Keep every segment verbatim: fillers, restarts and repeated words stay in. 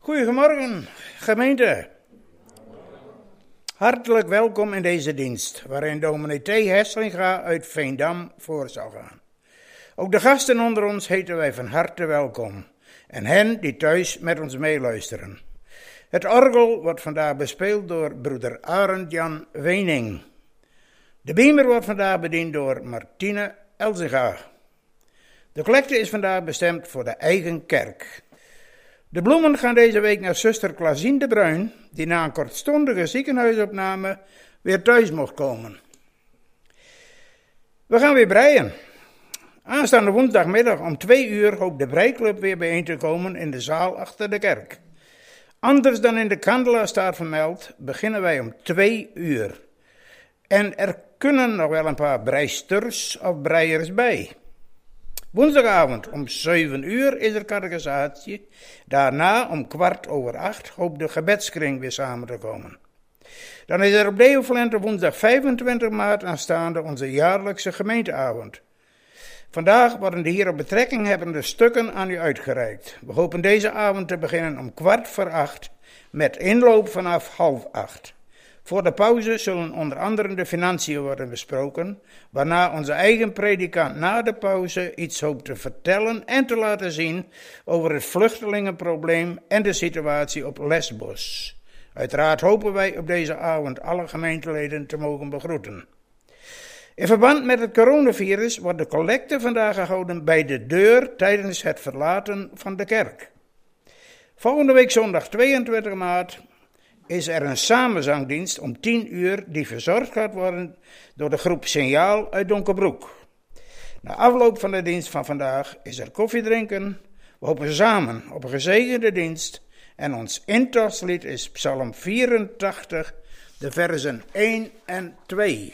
Goedemorgen, gemeente. Hartelijk welkom in deze dienst, waarin dominee T. Hesselinga uit Veendam voor zal gaan. Ook de gasten onder ons heten wij van harte welkom. En hen die thuis met ons meeluisteren. Het orgel wordt vandaag bespeeld door broeder Arend Jan Wening. De beamer wordt vandaag bediend door Martine Elzinga. De collecte is vandaag bestemd voor de eigen kerk. De bloemen gaan deze week naar zuster Klaasien de Bruin, die na een kortstondige ziekenhuisopname weer thuis mocht komen. We gaan weer breien. Aanstaande woensdagmiddag om twee uur hoopt de breiklub weer bijeen te komen in de zaal achter de kerk. Anders dan in de Kandelaar staat vermeld, beginnen wij om twee uur. En er kunnen nog wel een paar breisters of breiers bij. Woensdagavond om zeven uur is er catechisatie. Daarna om kwart over acht hoopt de gebedskring weer samen te komen. Dan is er op Deovalente woensdag vijfentwintig maart aanstaande onze jaarlijkse gemeenteavond. Vandaag worden de hierop betrekking hebbende stukken aan u uitgereikt. We hopen deze avond te beginnen om kwart voor acht met inloop vanaf half acht. Voor de pauze zullen onder andere de financiën worden besproken, waarna onze eigen predikant na de pauze iets hoopt te vertellen en te laten zien over het vluchtelingenprobleem en de situatie op Lesbos. Uiteraard hopen wij op deze avond alle gemeenteleden te mogen begroeten. In verband met het coronavirus wordt de collecte vandaag gehouden bij de deur tijdens het verlaten van de kerk. Volgende week zondag tweeëntwintig maart is er een samenzangdienst om tien uur die verzorgd gaat worden door de groep Signaal uit Donkerbroek. Na afloop van de dienst van vandaag is er koffie drinken. We hopen samen op een gezegende dienst en ons intachtslied is Psalm vierentachtig, de versen één en twee.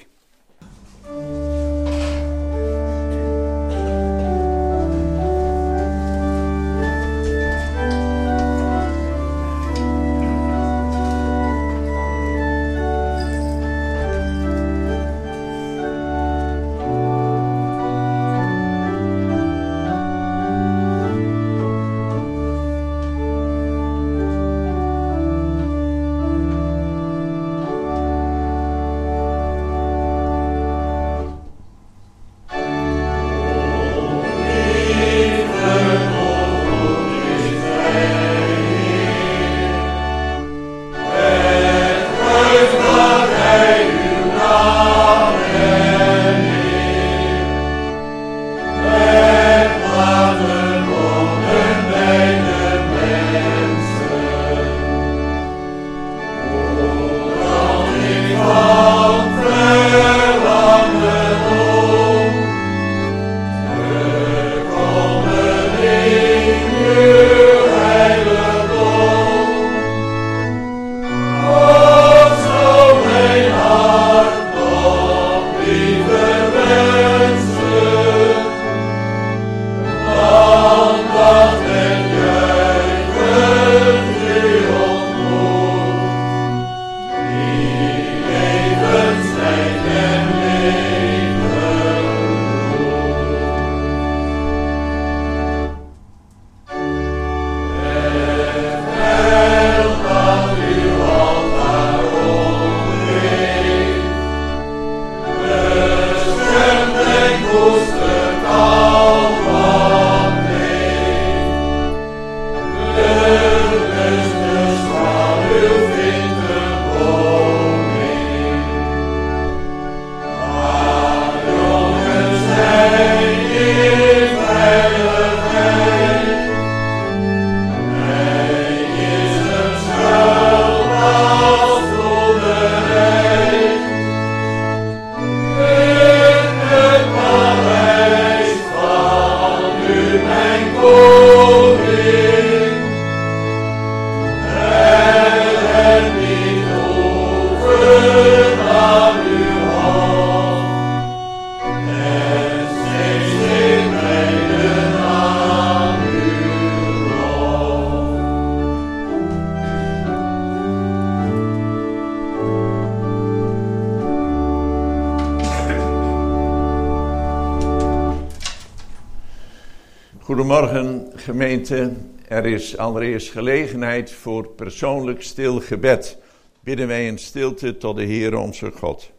Goedemorgen, Gemeente, er is allereerst gelegenheid voor persoonlijk stil gebed. Bidden wij in stilte tot de Heer onze God.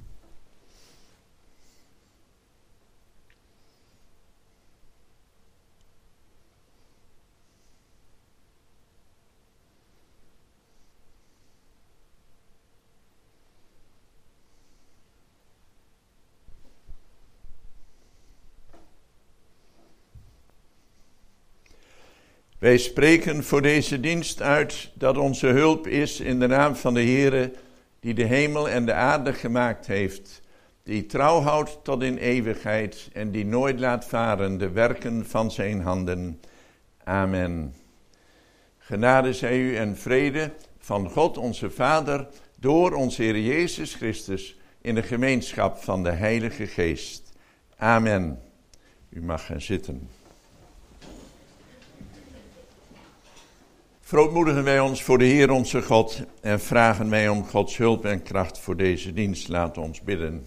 Wij spreken voor deze dienst uit dat onze hulp is in de naam van de Heere, die de hemel en de aarde gemaakt heeft, die trouw houdt tot in eeuwigheid en die nooit laat varen de werken van zijn handen. Amen. Genade zij u en vrede van God onze Vader door onze Heer Jezus Christus in de gemeenschap van de Heilige Geest. Amen. U mag gaan zitten. Verootmoedigen wij ons voor de Heer onze God en vragen wij om Gods hulp en kracht voor deze dienst. Laat ons bidden.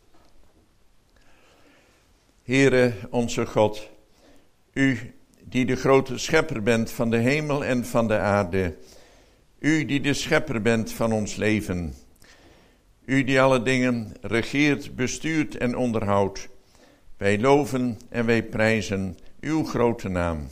Heere onze God, u die de grote schepper bent van de hemel en van de aarde, u die de schepper bent van ons leven, u die alle dingen regeert, bestuurt en onderhoudt, wij loven en wij prijzen uw grote naam.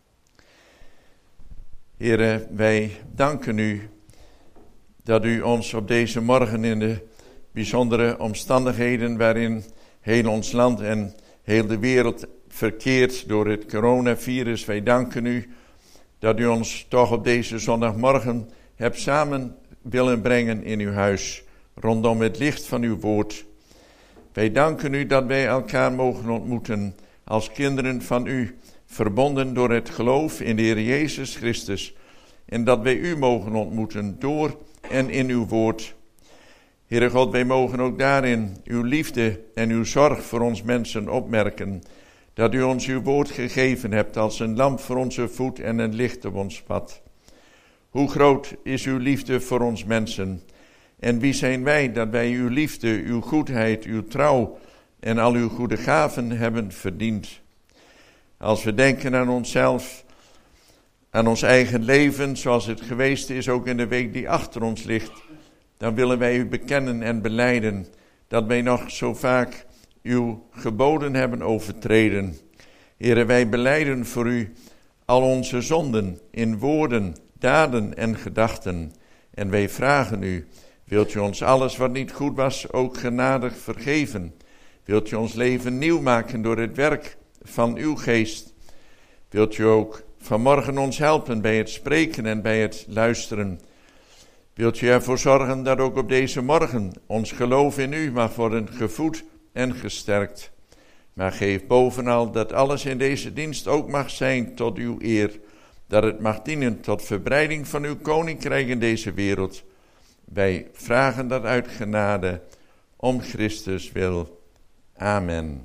Heere, wij danken u dat u ons op deze morgen in de bijzondere omstandigheden waarin heel ons land en heel de wereld verkeert door het coronavirus, wij danken u dat u ons toch op deze zondagmorgen hebt samen willen brengen in uw huis, rondom het licht van uw woord. Wij danken u dat wij elkaar mogen ontmoeten als kinderen van u, verbonden door het geloof in de Heer Jezus Christus, en dat wij u mogen ontmoeten door en in uw woord. Heere God, wij mogen ook daarin uw liefde en uw zorg voor ons mensen opmerken, dat u ons uw woord gegeven hebt als een lamp voor onze voet en een licht op ons pad. Hoe groot is uw liefde voor ons mensen, en wie zijn wij dat wij uw liefde, uw goedheid, uw trouw en al uw goede gaven hebben verdiend. Als we denken aan onszelf, aan ons eigen leven, zoals het geweest is ook in de week die achter ons ligt, dan willen wij u bekennen en belijden dat wij nog zo vaak uw geboden hebben overtreden. Heere, wij belijden voor u al onze zonden in woorden, daden en gedachten. En wij vragen u, wilt u ons alles wat niet goed was ook genadig vergeven? Wilt u ons leven nieuw maken door het werk van uw geest? Wilt u ook vanmorgen ons helpen bij het spreken en bij het luisteren? Wilt u ervoor zorgen dat ook op deze morgen ons geloof in u mag worden gevoed en gesterkt? Maar geef bovenal dat alles in deze dienst ook mag zijn tot uw eer, dat het mag dienen tot verbreiding van uw koninkrijk in deze wereld. Wij vragen dat uit genade, om Christus wil. Amen.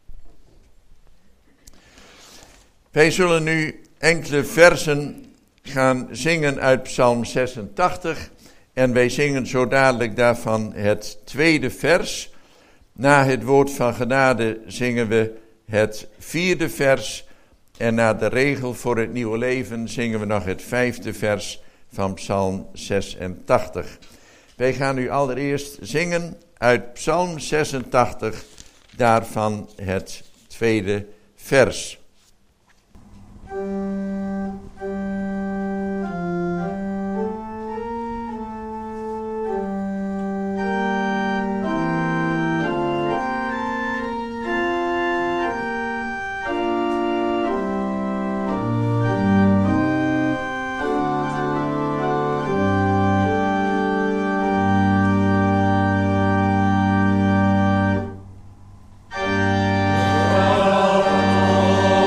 Wij zullen nu enkele versen gaan zingen uit Psalm zesentachtig. En wij zingen zo dadelijk daarvan het tweede vers. Na het woord van genade zingen we het vierde vers. En na de regel voor het nieuwe leven zingen we nog het vijfde vers van Psalm zesentachtig. Wij gaan nu allereerst zingen uit Psalm zesentachtig, daarvan het tweede vers. Oh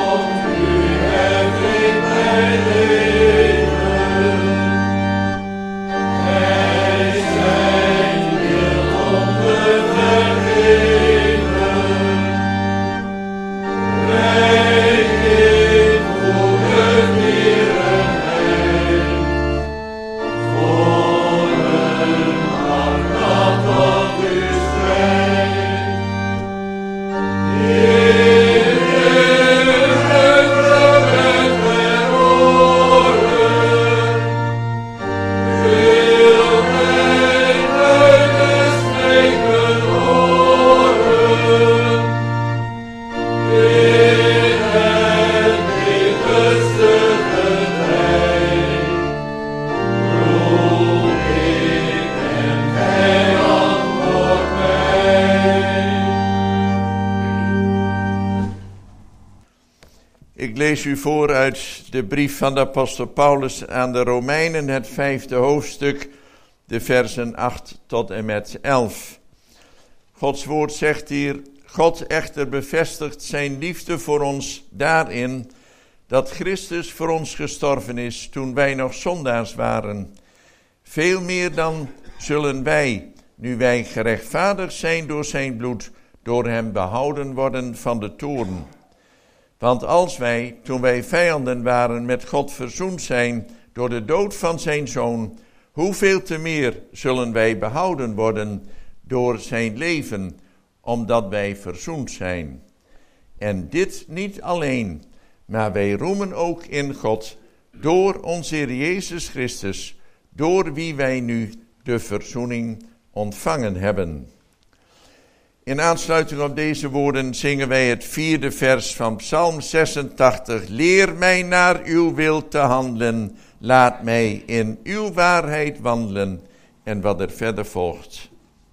u voor uit de brief van de apostel Paulus aan de Romeinen, het vijfde hoofdstuk, de versen acht tot en met elf. Gods woord zegt hier: God echter bevestigt zijn liefde voor ons daarin dat Christus voor ons gestorven is toen wij nog zondaars waren. Veel meer dan zullen wij, nu wij gerechtvaardigd zijn door zijn bloed, door hem behouden worden van de toorn. Want als wij, toen wij vijanden waren, met God verzoend zijn door de dood van zijn zoon, hoeveel te meer zullen wij behouden worden door zijn leven, omdat wij verzoend zijn. En dit niet alleen, maar wij roemen ook in God, door onze Heer Jezus Christus, door wie wij nu de verzoening ontvangen hebben. In aansluiting op deze woorden zingen wij het vierde vers van Psalm zesentachtig. Leer mij naar uw wil te handelen, laat mij in uw waarheid wandelen. En wat er verder volgt.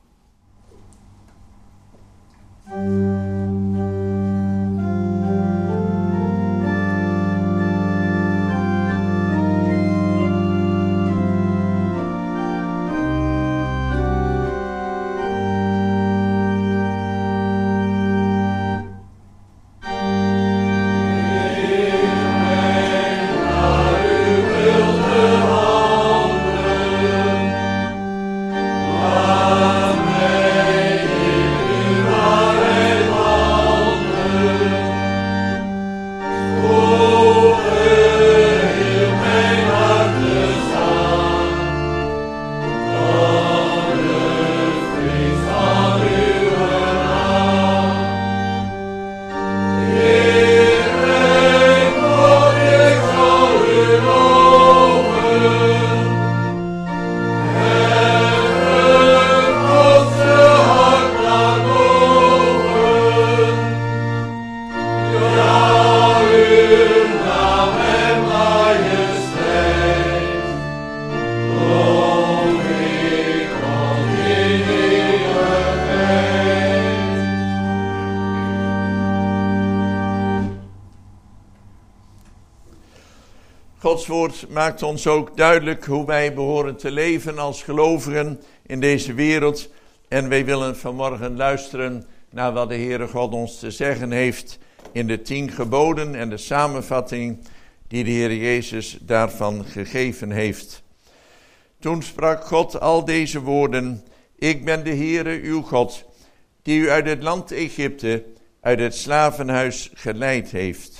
Gods woord maakt ons ook duidelijk hoe wij behoren te leven als gelovigen in deze wereld. En wij willen vanmorgen luisteren naar wat de Heere God ons te zeggen heeft in de tien geboden en de samenvatting die de Heer Jezus daarvan gegeven heeft. Toen sprak God al deze woorden: Ik ben de Heere uw God, die u uit het land Egypte, uit het slavenhuis geleid heeft.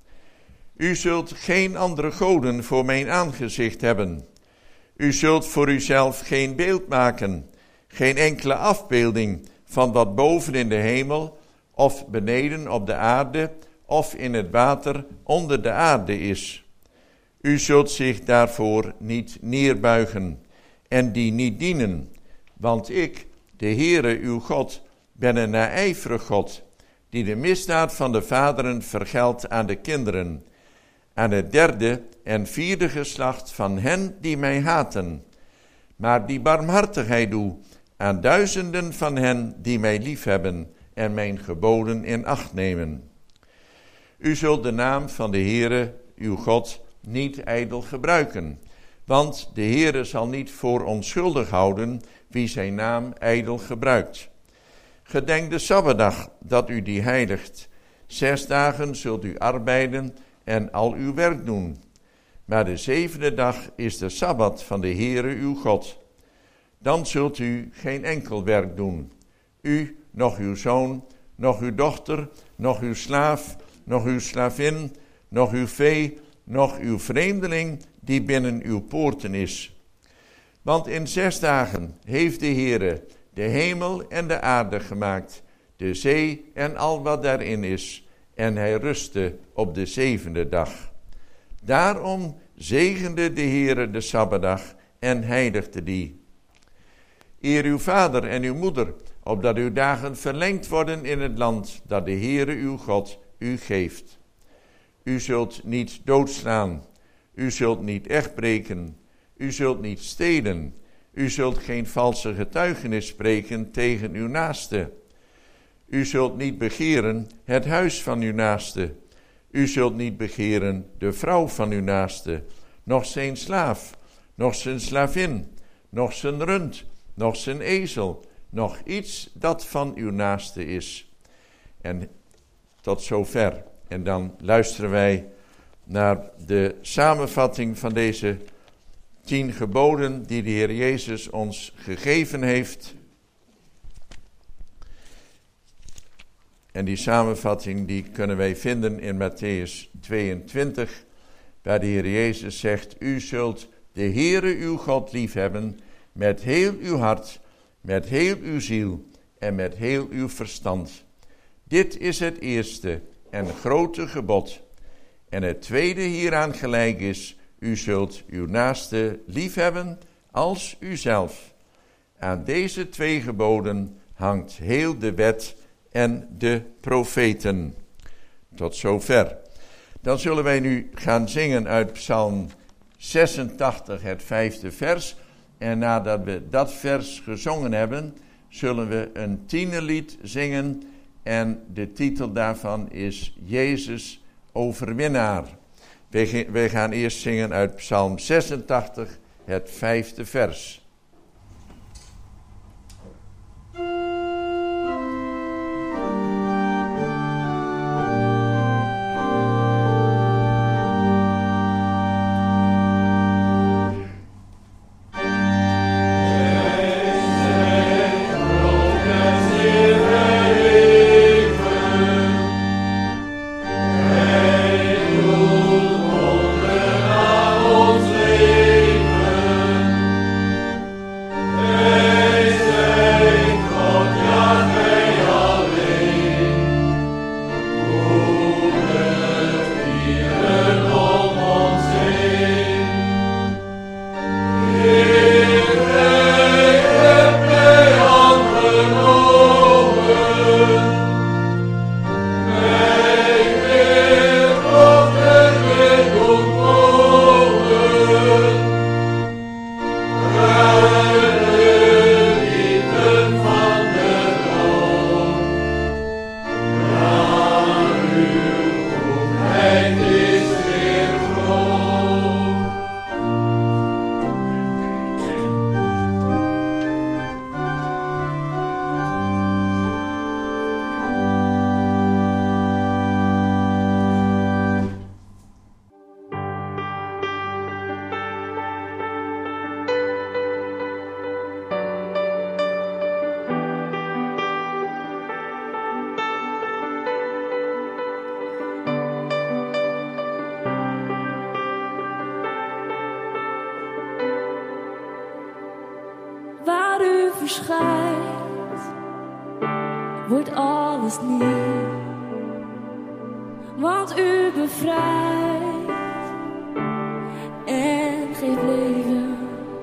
U zult geen andere goden voor mijn aangezicht hebben. U zult voor uzelf geen beeld maken, geen enkele afbeelding van wat boven in de hemel, of beneden op de aarde, of in het water onder de aarde is. U zult zich daarvoor niet neerbuigen en die niet dienen, want ik, de Heere uw God, ben een naijverig God, die de misdaad van de vaderen vergeldt aan de kinderen, aan het derde en vierde geslacht van hen die mij haten, maar die barmhartigheid doe aan duizenden van hen die mij liefhebben en mijn geboden in acht nemen. U zult de naam van de Heere, uw God, niet ijdel gebruiken, want de Heere zal niet voor onschuldig houden wie zijn naam ijdel gebruikt. Gedenk de Sabbatdag, dat u die heiligt. Zes dagen zult u arbeiden en al uw werk doen. Maar de zevende dag is de Sabbat van de Heere uw God. Dan zult u geen enkel werk doen. U, nog uw zoon, nog uw dochter, nog uw slaaf, nog uw slavin, nog uw vee, nog uw vreemdeling die binnen uw poorten is. Want in zes dagen heeft de Heere de hemel en de aarde gemaakt, de zee en al wat daarin is, en hij rustte op de zevende dag. Daarom zegende de Heere de Sabbatdag en heiligde die. Eer uw vader en uw moeder, opdat uw dagen verlengd worden in het land dat de Heere uw God u geeft. U zult niet doodslaan, u zult niet echtbreken, u zult niet stelen, u zult geen valse getuigenis spreken tegen uw naaste. U zult niet begeren het huis van uw naaste. U zult niet begeren de vrouw van uw naaste, noch zijn slaaf, noch zijn slavin, noch zijn rund, noch zijn ezel, noch iets dat van uw naaste is. En tot zover. En dan luisteren wij naar de samenvatting van deze tien geboden die de Heer Jezus ons gegeven heeft. En die samenvatting die kunnen wij vinden in Mattheüs tweeëntwintig, waar de Heer Jezus zegt: u zult de Heere uw God liefhebben met heel uw hart, met heel uw ziel en met heel uw verstand. Dit is het eerste en grote gebod. En het tweede hieraan gelijk is: u zult uw naaste liefhebben als uzelf. Aan deze twee geboden hangt heel de wet en de profeten. Tot zover. Dan zullen wij nu gaan zingen uit Psalm zesentachtig, het vijfde vers. En nadat we dat vers gezongen hebben, zullen we een tienerlied zingen. En de titel daarvan is Jezus overwinnaar. Wij gaan eerst zingen uit Psalm zesentachtig, het vijfde vers. verschijnt, wordt alles nieuw. Want u bevrijdt en geeft leven.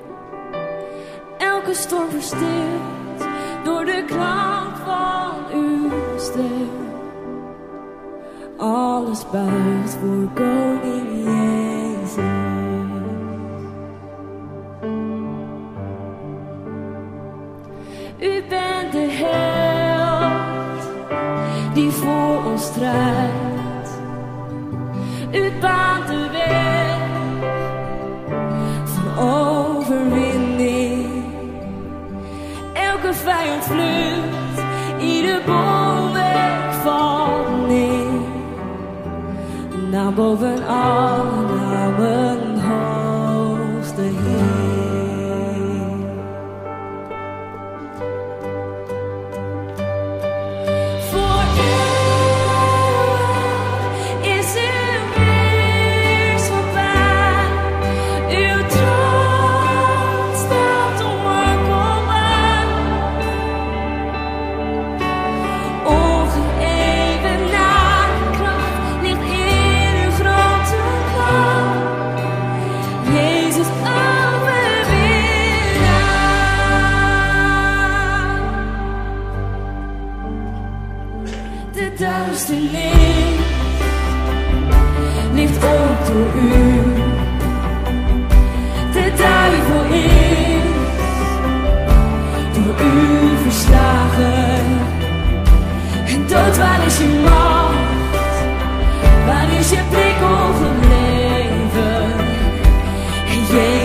Elke storm verstilt door de klank van uw stem. Alles buigt voor koning Jezus. U bent de held die voor ons strijdt. U baant de weg van overwinning. Elke vijand vlucht, ieder bolwerk valt neer. Naam boven alle namen, hoogste Heer.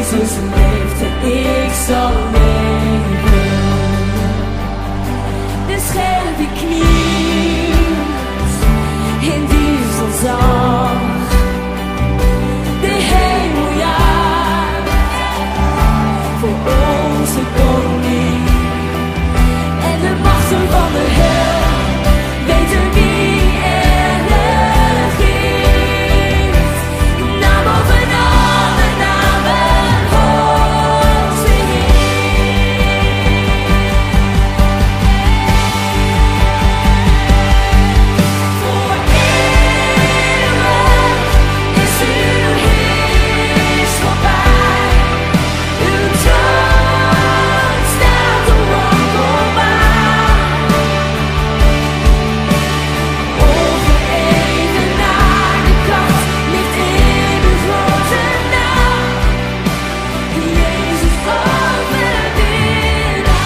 Jezus leeft en ik zal leven. De scherpe knielt in diezelzang. De hemel juicht voor onze koning. En de machten van de hel weten wie er regeert. Naar boven alle namen hoogste Heer. Voor eeuwig is uw heerschappij. Uw troon staat onwankelbaar. Ongeëvenaarde kracht ligt in uw grote naam. Jezus overwinnaar.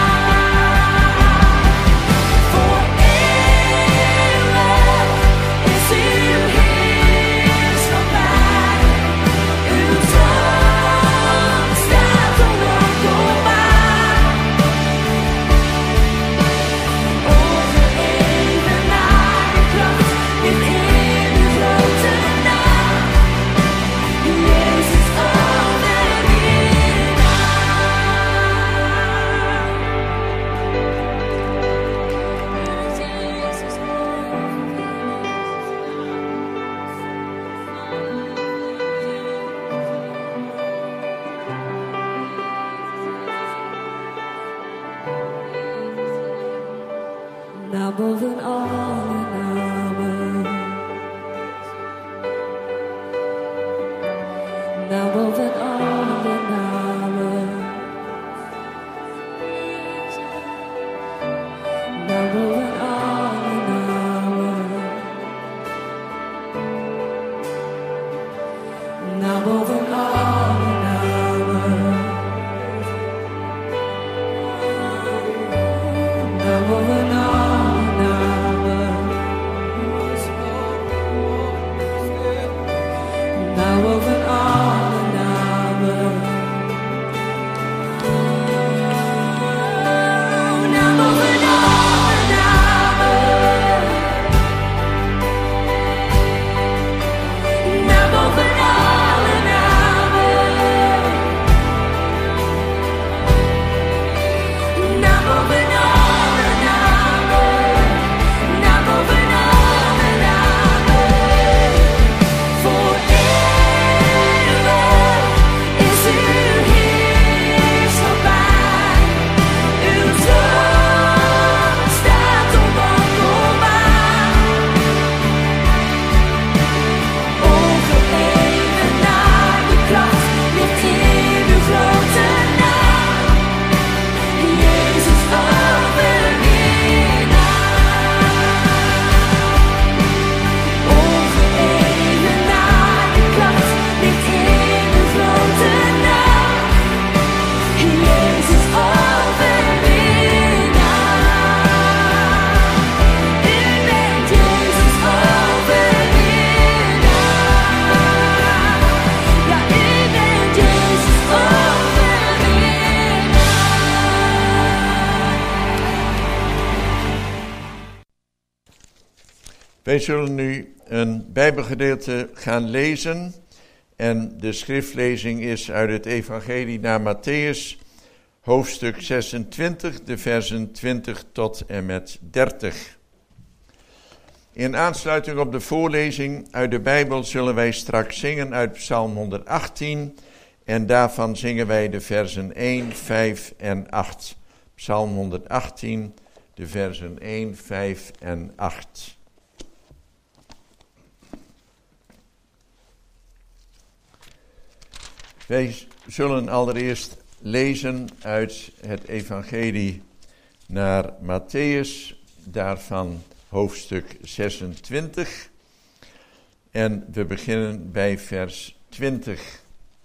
Voor eeuwig is uw heerschappij. Uw troon staat onwankelbaar. Ongeëvenaarde kracht ligt in uw grote naam. Jezus overwinnaar. Jezus naar boven alle namen, naar boven alle namen, naar boven alle namen, naar boven alle namen, naar boven alle namen. Now over all the namen. Now over all the namen. Now over all the namen. Now over all the namen. Now over all the namen. Voor eeuwig is uw heerschappij. Uw troon staat onwankelbaar. Ongeëvenaarde kracht ligt in uw grote naam. Jezus overwinnaar. Ongeëvenaarde kracht ligt in uw grote naam. Jezus overwinnaar. U bent Jezus overwinnaar. Ja, u bent Jezus overwinnaar. Wij zullen nu een Bijbelgedeelte gaan lezen. En de schriftlezing is uit het Evangelie naar Mattheüs, hoofdstuk zesentwintig, de versen twintig tot en met dertig. In aansluiting op de voorlezing uit de Bijbel zullen wij straks zingen uit Psalm honderdachttien. En daarvan zingen wij de versen één, vijf en acht. Psalm honderdachttien, de versen één, vijf en acht. Wij zullen allereerst lezen uit het Evangelie naar Mattheüs, daarvan hoofdstuk zesentwintig. En we beginnen bij vers twintig.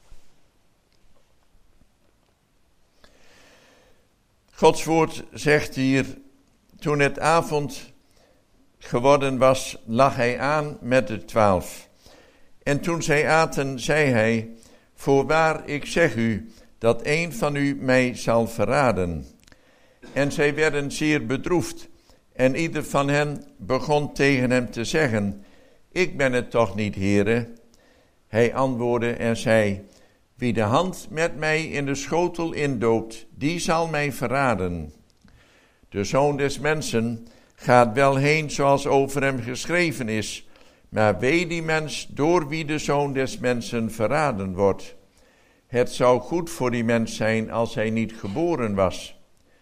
Gods woord zegt hier: toen het avond geworden was, lag hij aan met de twaalf. En toen zij aten, zei hij: Voorwaar, ik zeg u, dat een van u mij zal verraden. En zij werden zeer bedroefd. En ieder van hen begon tegen hem te zeggen, ik ben het toch niet, Heere? Hij antwoordde en zei, wie de hand met mij in de schotel indoopt, die zal mij verraden. De Zoon des Mensen gaat wel heen zoals over hem geschreven is, maar wee die mens door wie de Zoon des Mensen verraden wordt. Het zou goed voor die mens zijn als hij niet geboren was.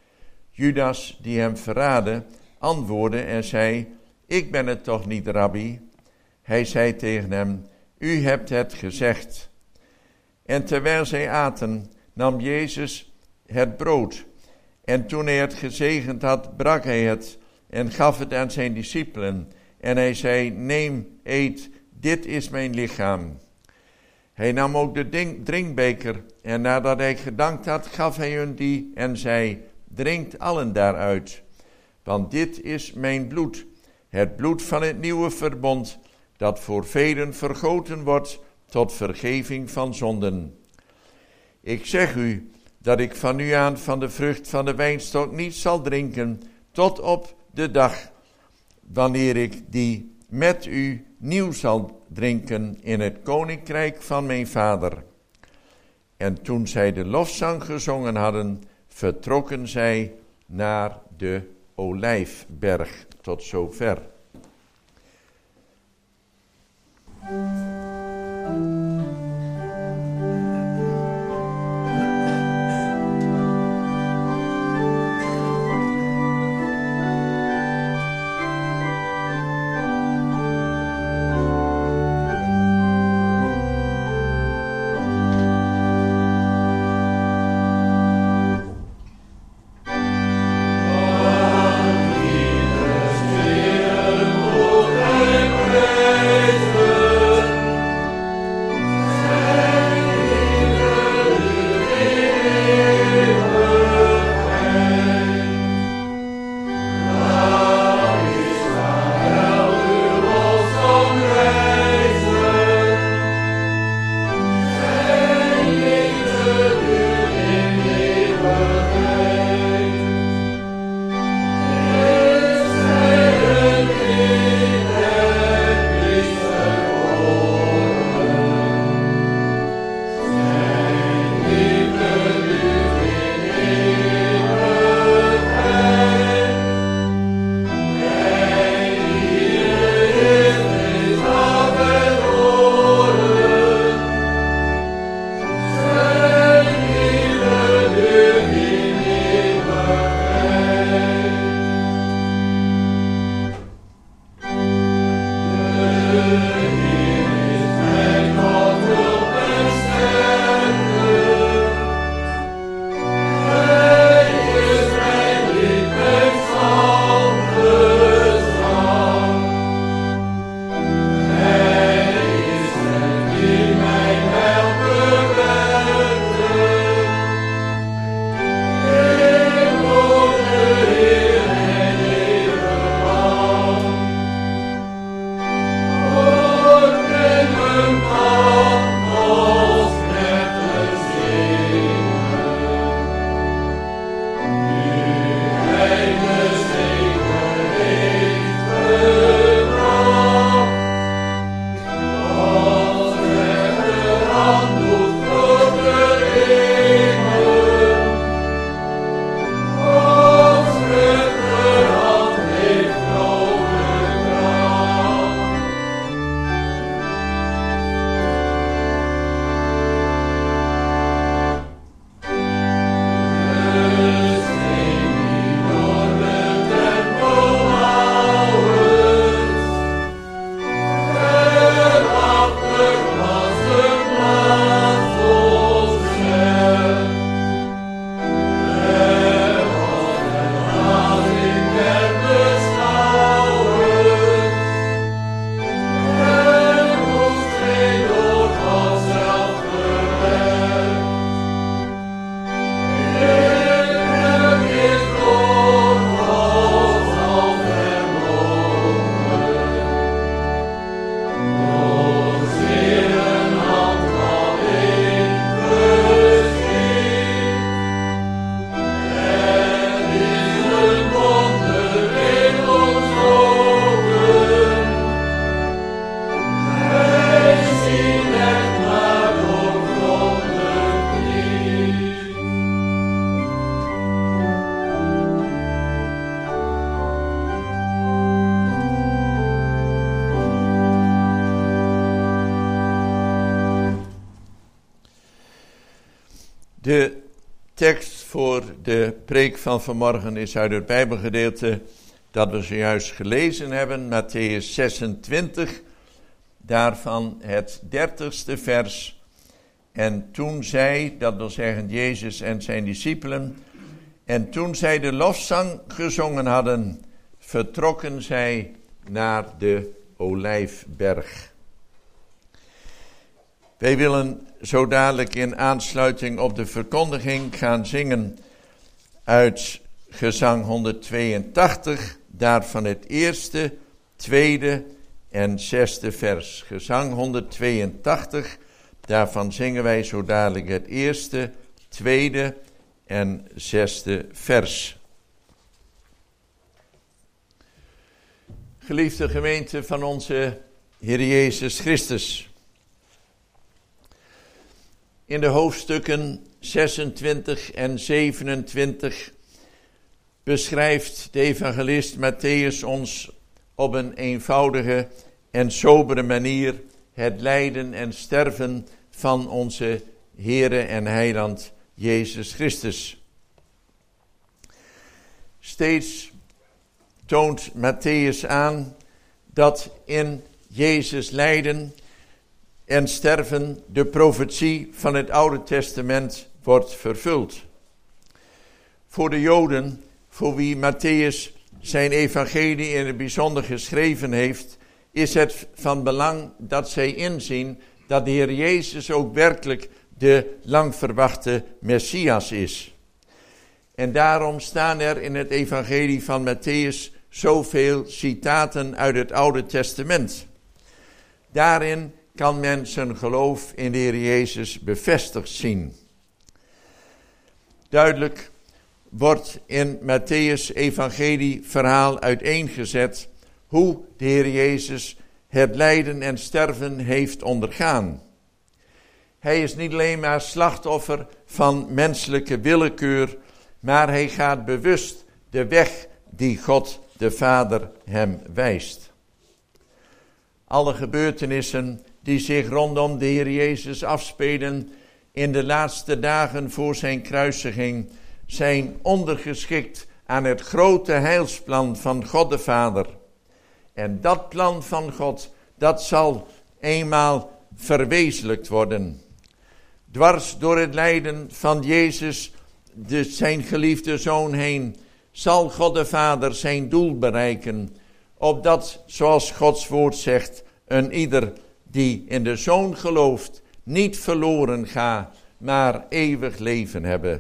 Judas, die hem verraadde, antwoordde en zei, ik ben het toch niet, Rabbi? Hij zei tegen hem, u hebt het gezegd. En terwijl zij aten, nam Jezus het brood. En toen hij het gezegend had, brak hij het en gaf het aan zijn discipelen. En hij zei, neem, eet, dit is mijn lichaam. Hij nam ook de drinkbeker en nadat hij gedankt had, gaf hij hun die en zei, drinkt allen daaruit. Want dit is mijn bloed, het bloed van het nieuwe verbond, dat voor velen vergoten wordt tot vergeving van zonden. Ik zeg u dat ik van nu aan van de vrucht van de wijnstok niet zal drinken, tot op de dag wanneer ik die met u nieuw zal drinken in het koninkrijk van mijn vader. En toen zij de lofzang gezongen hadden, vertrokken zij naar de Olijfberg. Tot zover. Here De tekst voor de preek van vanmorgen is uit het Bijbelgedeelte dat we zojuist gelezen hebben, Mattheüs zesentwintig, daarvan het dertigste vers. En toen zij, dat wil zeggen Jezus en zijn discipelen, en toen zij de lofzang gezongen hadden, vertrokken zij naar de Olijfberg. Wij willen zo dadelijk in aansluiting op de verkondiging gaan zingen uit gezang honderdtweeëntachtig, daarvan het eerste, tweede en zesde vers. Gezang honderdtweeëntachtig, daarvan zingen wij zo dadelijk het eerste, tweede en zesde vers. Geliefde gemeente van onze Heer Jezus Christus. In de hoofdstukken zesentwintig en zevenentwintig beschrijft de evangelist Mattheüs ons op een eenvoudige en sobere manier het lijden en sterven van onze Heere en Heiland Jezus Christus. Steeds toont Mattheüs aan dat in Jezus lijden en sterven de profetie van het Oude Testament wordt vervuld. Voor de Joden, voor wie Mattheüs zijn evangelie in het bijzonder geschreven heeft, is het van belang dat zij inzien dat de Heer Jezus ook werkelijk de lang verwachte Messias is. En daarom staan er in het evangelie van Mattheüs zoveel citaten uit het Oude Testament. Daarin kan men zijn geloof in de Heer Jezus bevestigd zien. Duidelijk wordt in Mattheüs evangelie verhaal uiteengezet hoe de Heer Jezus het lijden en sterven heeft ondergaan. Hij is niet alleen maar slachtoffer van menselijke willekeur, maar hij gaat bewust de weg die God de Vader hem wijst. Alle gebeurtenissen die zich rondom de Heer Jezus afspelen in de laatste dagen voor zijn kruisiging zijn ondergeschikt aan het grote heilsplan van God de Vader. En dat plan van God, dat zal eenmaal verwezenlijkt worden. Dwars door het lijden van Jezus, de, zijn geliefde Zoon heen, zal God de Vader zijn doel bereiken, opdat, zoals Gods woord zegt, een ieder die in de Zoon gelooft, niet verloren gaat, maar eeuwig leven hebben.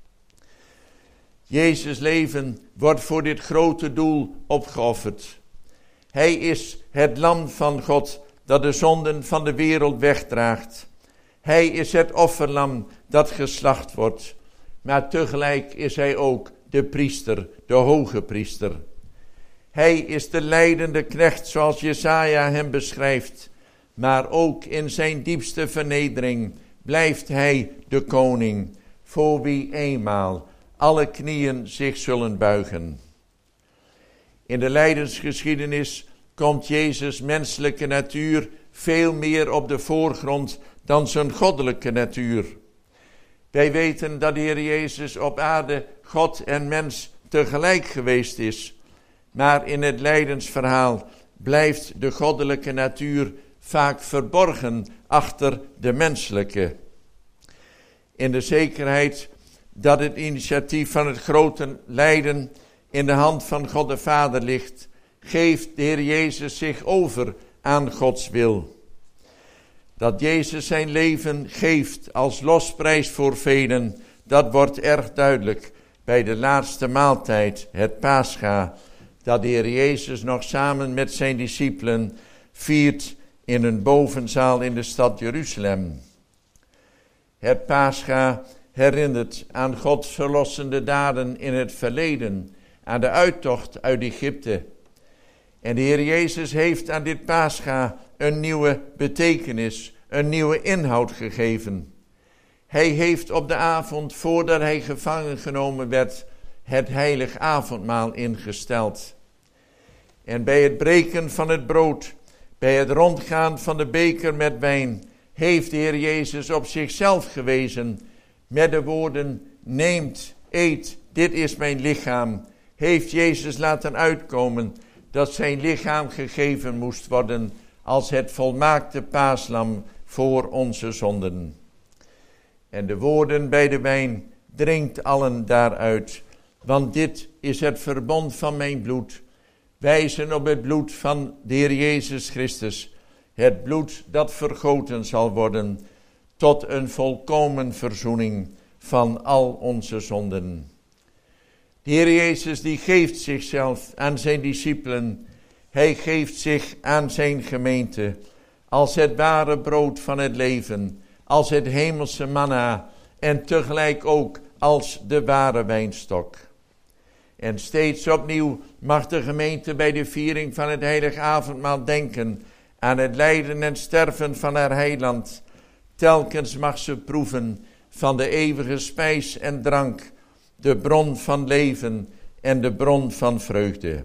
Jezus' leven wordt voor dit grote doel opgeofferd. Hij is het lam van God dat de zonden van de wereld wegdraagt. Hij is het offerlam dat geslacht wordt. Maar tegelijk is hij ook de priester, de hoge priester. Hij is de lijdende knecht zoals Jesaja hem beschrijft. Maar ook in zijn diepste vernedering blijft hij de koning, voor wie eenmaal alle knieën zich zullen buigen. In de lijdensgeschiedenis komt Jezus' menselijke natuur veel meer op de voorgrond dan zijn goddelijke natuur. Wij weten dat de Heer Jezus op aarde God en mens tegelijk geweest is, maar in het lijdensverhaal blijft de goddelijke natuur vaak verborgen achter de menselijke. In de zekerheid dat het initiatief van het grote lijden in de hand van God de Vader ligt, geeft de Heer Jezus zich over aan Gods wil. Dat Jezus zijn leven geeft als losprijs voor velen, dat wordt erg duidelijk bij de laatste maaltijd, het Pascha, dat de Heer Jezus nog samen met zijn discipelen viert in een bovenzaal in de stad Jeruzalem. Het Pascha herinnert aan Gods verlossende daden in het verleden, aan de uittocht uit Egypte. En de Heer Jezus heeft aan dit Pascha een nieuwe betekenis, een nieuwe inhoud gegeven. Hij heeft op de avond voordat hij gevangen genomen werd, het heilig avondmaal ingesteld. En bij het breken van het brood, bij het rondgaan van de beker met wijn, heeft de Heer Jezus op zichzelf gewezen, met de woorden, neemt, eet, dit is mijn lichaam, heeft Jezus laten uitkomen dat zijn lichaam gegeven moest worden als het volmaakte paaslam voor onze zonden. En de woorden bij de wijn, drinkt allen daaruit, want dit is het verbond van mijn bloed, wijzen op het bloed van de Heer Jezus Christus, het bloed dat vergoten zal worden tot een volkomen verzoening van al onze zonden. De Heer Jezus die geeft zichzelf aan zijn discipelen, hij geeft zich aan zijn gemeente als het ware brood van het leven, als het hemelse manna en tegelijk ook als de ware wijnstok. En steeds opnieuw mag de gemeente bij de viering van het heilige avondmaal denken aan het lijden en sterven van haar heiland. Telkens mag ze proeven van de eeuwige spijs en drank, de bron van leven en de bron van vreugde.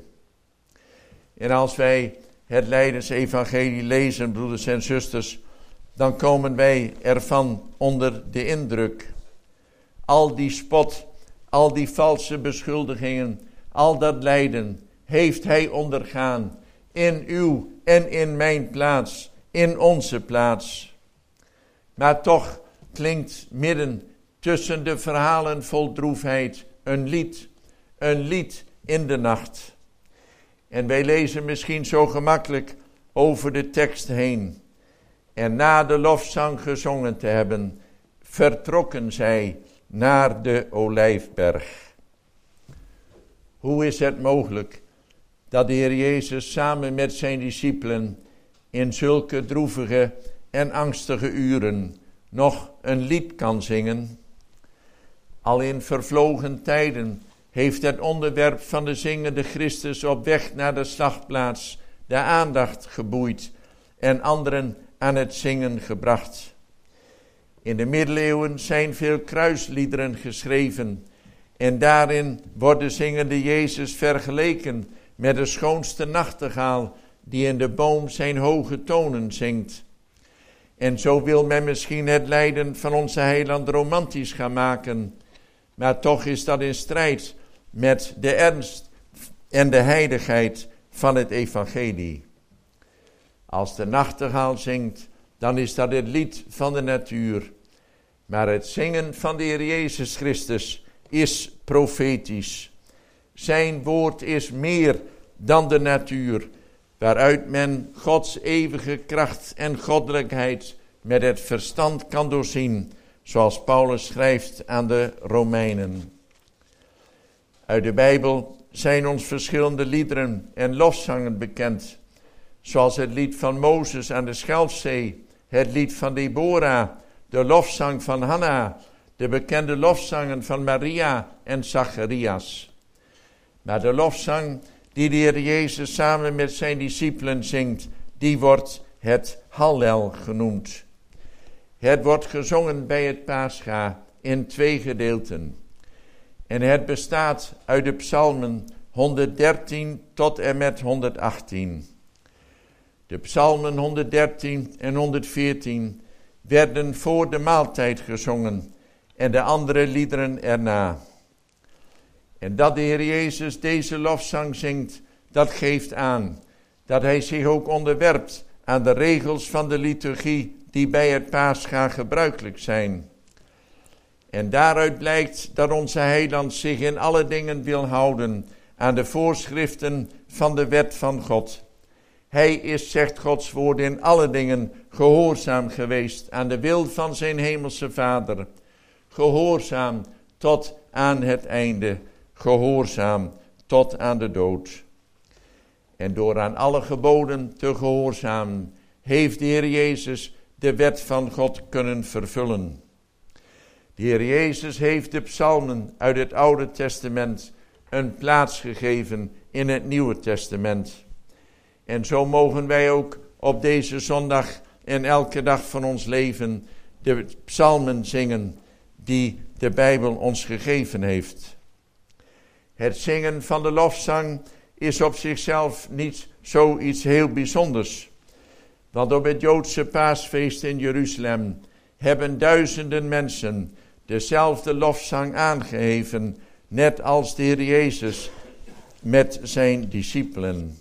En als wij het lijdensevangelie lezen, broeders en zusters, dan komen wij ervan onder de indruk. Al die spot, al die valse beschuldigingen, al dat lijden heeft hij ondergaan in uw en in mijn plaats, in onze plaats. Maar toch klinkt midden tussen de verhalen vol droefheid een lied, een lied in de nacht. En wij lezen misschien zo gemakkelijk over de tekst heen. En na de lofzang gezongen te hebben, vertrokken zij naar de Olijfberg. Hoe is het mogelijk dat de Heer Jezus samen met zijn discipelen in zulke droevige en angstige uren nog een lied kan zingen? Al in vervlogen tijden heeft het onderwerp van de zingende Christus op weg naar de slachtplaats de aandacht geboeid en anderen aan het zingen gebracht. In de middeleeuwen zijn veel kruisliederen geschreven en daarin wordt de zingende Jezus vergeleken met de schoonste nachtegaal die in de boom zijn hoge tonen zingt. En zo wil men misschien het lijden van onze heiland romantisch gaan maken, maar toch is dat in strijd met de ernst en de heiligheid van het evangelie. Als de nachtegaal zingt, dan is dat het lied van de natuur. Maar het zingen van de Heer Jezus Christus is profetisch. Zijn woord is meer dan de natuur, waaruit men Gods eeuwige kracht en goddelijkheid met het verstand kan doorzien, zoals Paulus schrijft aan de Romeinen. Uit de Bijbel zijn ons verschillende liederen en lofzangen bekend, zoals het lied van Mozes aan de Schelfzee, het lied van Deborah, de lofzang van Hanna, de bekende lofzangen van Maria en Zacharias. Maar de lofzang die de Heer Jezus samen met zijn discipelen zingt, die wordt het Hallel genoemd. Het wordt gezongen bij het Pascha in twee gedeelten. En het bestaat uit de psalmen honderddertien tot en met honderdachttien. De psalmen honderddertien en honderdveertien werden voor de maaltijd gezongen en de andere liederen erna. En dat de Heer Jezus deze lofzang zingt, dat geeft aan dat hij zich ook onderwerpt aan de regels van de liturgie die bij het Pascha gebruikelijk zijn. En daaruit blijkt dat onze heiland zich in alle dingen wil houden aan de voorschriften van de wet van God. Hij is, zegt Gods woord, in alle dingen gehoorzaam geweest aan de wil van zijn hemelse Vader. Gehoorzaam tot aan het einde, gehoorzaam tot aan de dood. En door aan alle geboden te gehoorzamen, heeft de Heer Jezus de wet van God kunnen vervullen. De Heer Jezus heeft de psalmen uit het Oude Testament een plaats gegeven in het Nieuwe Testament. En zo mogen wij ook op deze zondag en elke dag van ons leven de psalmen zingen die de Bijbel ons gegeven heeft. Het zingen van de lofzang is op zichzelf niet zoiets heel bijzonders. Want op het Joodse paasfeest in Jeruzalem hebben duizenden mensen dezelfde lofzang aangeheven, net als de Heer Jezus met zijn discipelen.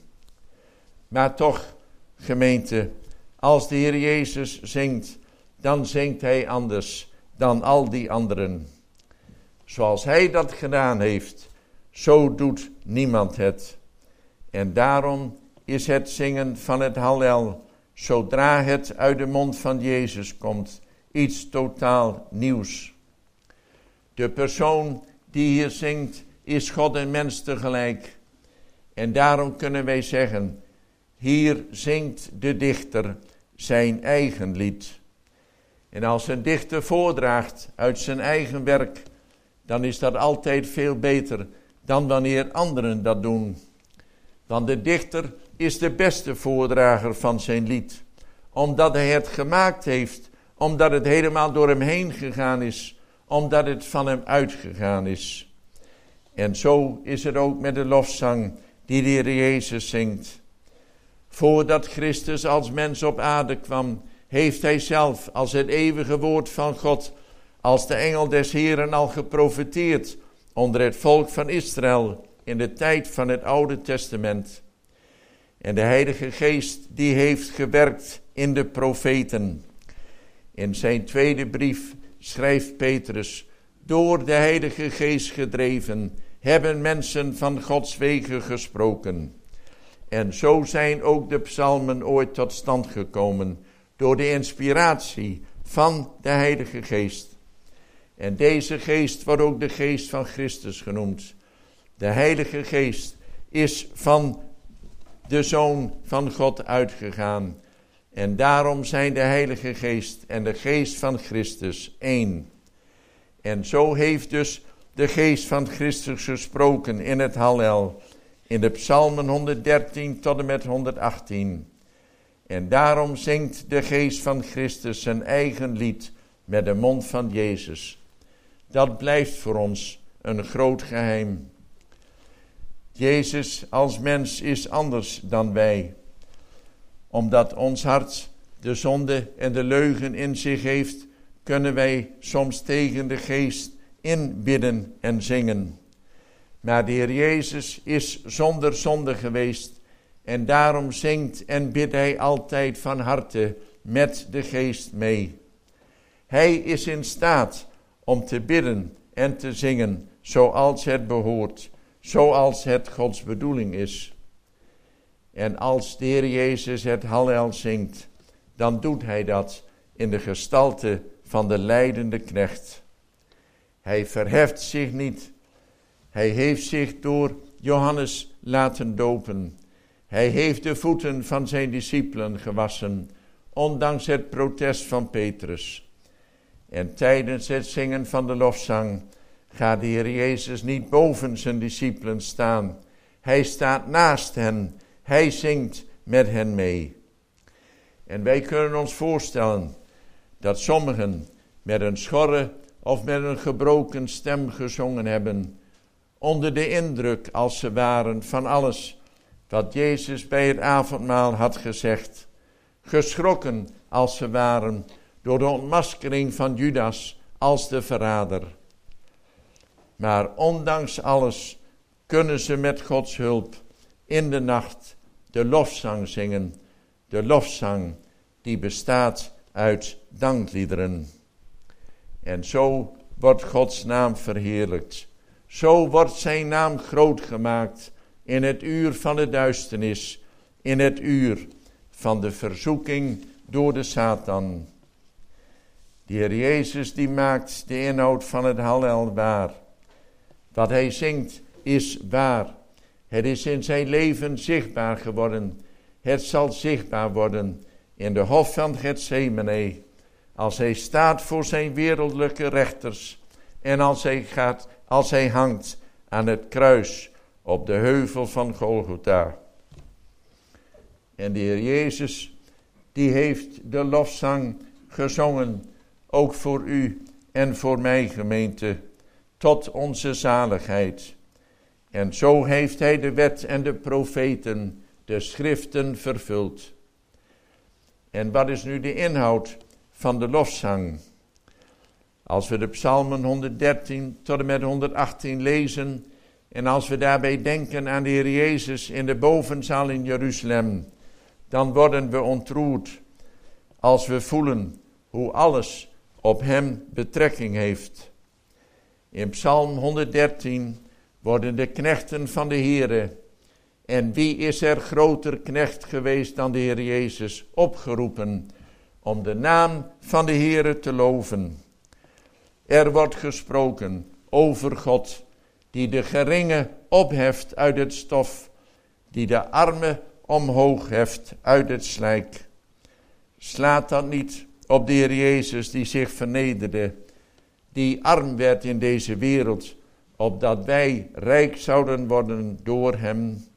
Maar toch, gemeente, als de Heer Jezus zingt, dan zingt hij anders dan al die anderen. Zoals hij dat gedaan heeft, zo doet niemand het. En daarom is het zingen van het Hallel, zodra het uit de mond van Jezus komt, iets totaal nieuws. De persoon die hier zingt is God en mens tegelijk. En daarom kunnen wij zeggen, hier zingt de dichter zijn eigen lied. En als een dichter voordraagt uit zijn eigen werk, dan is dat altijd veel beter dan wanneer anderen dat doen. Want de dichter is de beste voordrager van zijn lied. Omdat hij het gemaakt heeft, omdat het helemaal door hem heen gegaan is, omdat het van hem uitgegaan is. En zo is het ook met de lofzang die de Heer Jezus zingt. Voordat Christus als mens op aarde kwam, heeft hij zelf als het eeuwige woord van God, als de engel des Heeren al geprofeteerd onder het volk van Israël in de tijd van het Oude Testament. En de Heilige Geest die heeft gewerkt in de profeten. In zijn tweede brief schrijft Petrus, door de Heilige Geest gedreven, hebben mensen van Gods wegen gesproken. En zo zijn ook de psalmen ooit tot stand gekomen, door de inspiratie van de Heilige Geest. En deze geest wordt ook de geest van Christus genoemd. De Heilige Geest is van de Zoon van God uitgegaan. En daarom zijn de Heilige Geest en de geest van Christus één. En zo heeft dus de geest van Christus gesproken in het Hallel, in de psalmen honderddertien tot en met honderdachttien. En daarom zingt de geest van Christus zijn eigen lied met de mond van Jezus. Dat blijft voor ons een groot geheim. Jezus als mens is anders dan wij. Omdat ons hart de zonde en de leugen in zich heeft, kunnen wij soms tegen de geest inbidden en zingen. Maar de Heer Jezus is zonder zonde geweest en daarom zingt en bidt hij altijd van harte met de geest mee. Hij is in staat om te bidden en te zingen zoals het behoort, zoals het Gods bedoeling is. En als de Heer Jezus het Hallel zingt, dan doet hij dat in de gestalte van de lijdende knecht. Hij verheft zich niet. Hij heeft zich door Johannes laten dopen. Hij heeft de voeten van zijn discipelen gewassen, ondanks het protest van Petrus. En tijdens het zingen van de lofzang gaat de Heer Jezus niet boven zijn discipelen staan. Hij staat naast hen. Hij zingt met hen mee. En wij kunnen ons voorstellen dat sommigen met een schorre of met een gebroken stem gezongen hebben, onder de indruk als ze waren van alles wat Jezus bij het avondmaal had gezegd, geschrokken als ze waren door de ontmaskering van Judas als de verrader. Maar ondanks alles kunnen ze met Gods hulp in de nacht de lofzang zingen, de lofzang die bestaat uit dankliederen. En zo wordt Gods naam verheerlijkt. Zo wordt zijn naam groot gemaakt in het uur van de duisternis, in het uur van de verzoeking door de Satan. De Heer Jezus die maakt de inhoud van het Hallel waar. Wat hij zingt is waar. Het is in zijn leven zichtbaar geworden. Het zal zichtbaar worden in de hof van Getsemane, als hij staat voor zijn wereldlijke rechters en als hij, gaat, als hij hangt aan het kruis op de heuvel van Golgotha. En de Heer Jezus, die heeft de lofzang gezongen, ook voor u en voor mij, gemeente, tot onze zaligheid. En zo heeft hij de wet en de profeten, de schriften vervuld. En wat is nu de inhoud van de lofzang? Als we de psalmen honderddertien tot en met honderdachttien lezen en als we daarbij denken aan de Heer Jezus in de bovenzaal in Jeruzalem, dan worden we ontroerd als we voelen hoe alles op hem betrekking heeft. In psalm honderddertien worden de knechten van de Heere, en wie is er groter knecht geweest dan de Heer Jezus, opgeroepen om de naam van de Heere te loven. Er wordt gesproken over God, die de geringe opheft uit het stof, die de arme omhoog heft uit het slijk. Slaat dat niet op de Heer Jezus die zich vernederde, die arm werd in deze wereld, opdat wij rijk zouden worden door hem.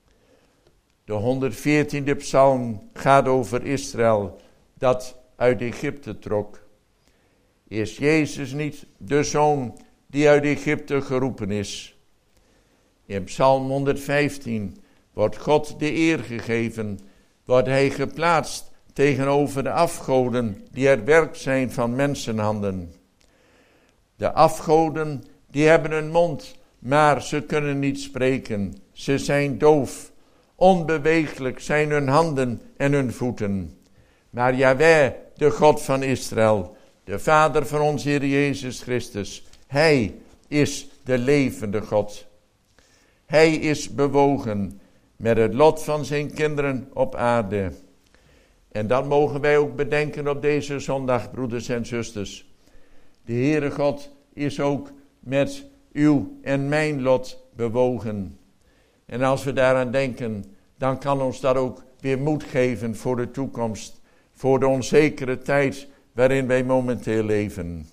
De honderdveertiende psalm gaat over Israël, dat uit Egypte trok. Is Jezus niet de zoon die uit Egypte geroepen is? In psalm honderdvijftien wordt God de eer gegeven, wordt hij geplaatst tegenover de afgoden die het werk zijn van mensenhanden. De afgoden die hebben een mond, maar ze kunnen niet spreken. Ze zijn doof, onbeweeglijk zijn hun handen en hun voeten. Maar Jahweh, de God van Israël, de Vader van onze Heer Jezus Christus, hij is de levende God. Hij is bewogen met het lot van zijn kinderen op aarde. En dat mogen wij ook bedenken op deze zondag, broeders en zusters. De Heere God is ook met uw en mijn lot bewogen. En als we daaraan denken, dan kan ons dat ook weer moed geven voor de toekomst, voor de onzekere tijd waarin wij momenteel leven.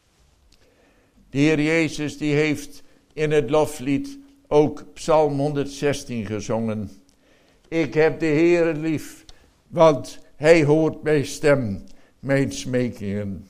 De Heer Jezus die heeft in het loflied ook psalm honderdzestien gezongen. Ik heb de Heere lief, want hij hoort mijn stem, mijn smekingen.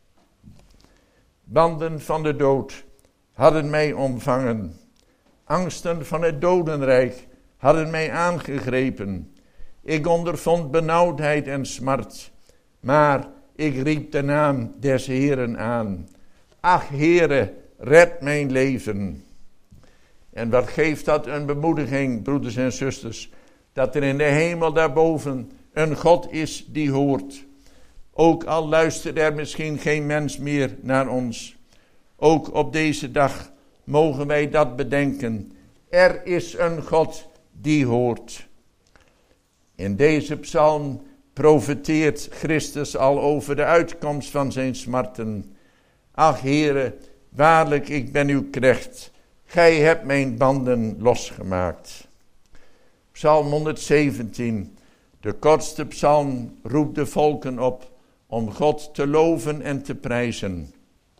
Banden van de dood hadden mij omvangen. Angsten van het dodenrijk hadden mij aangegrepen. Ik ondervond benauwdheid en smart, maar ik riep de naam des Heeren aan. Ach Heere, red mijn leven. En wat geeft dat een bemoediging, broeders en zusters, dat er in de hemel daarboven een God is die hoort. Ook al luistert er misschien geen mens meer naar ons. Ook op deze dag mogen wij dat bedenken. Er is een God die hoort. In deze psalm profeteert Christus al over de uitkomst van zijn smarten. Ach Heere, waarlijk ik ben uw knecht. Gij hebt mijn banden losgemaakt. Psalm honderdzeventien, de kortste psalm, roept de volken op om God te loven en te prijzen.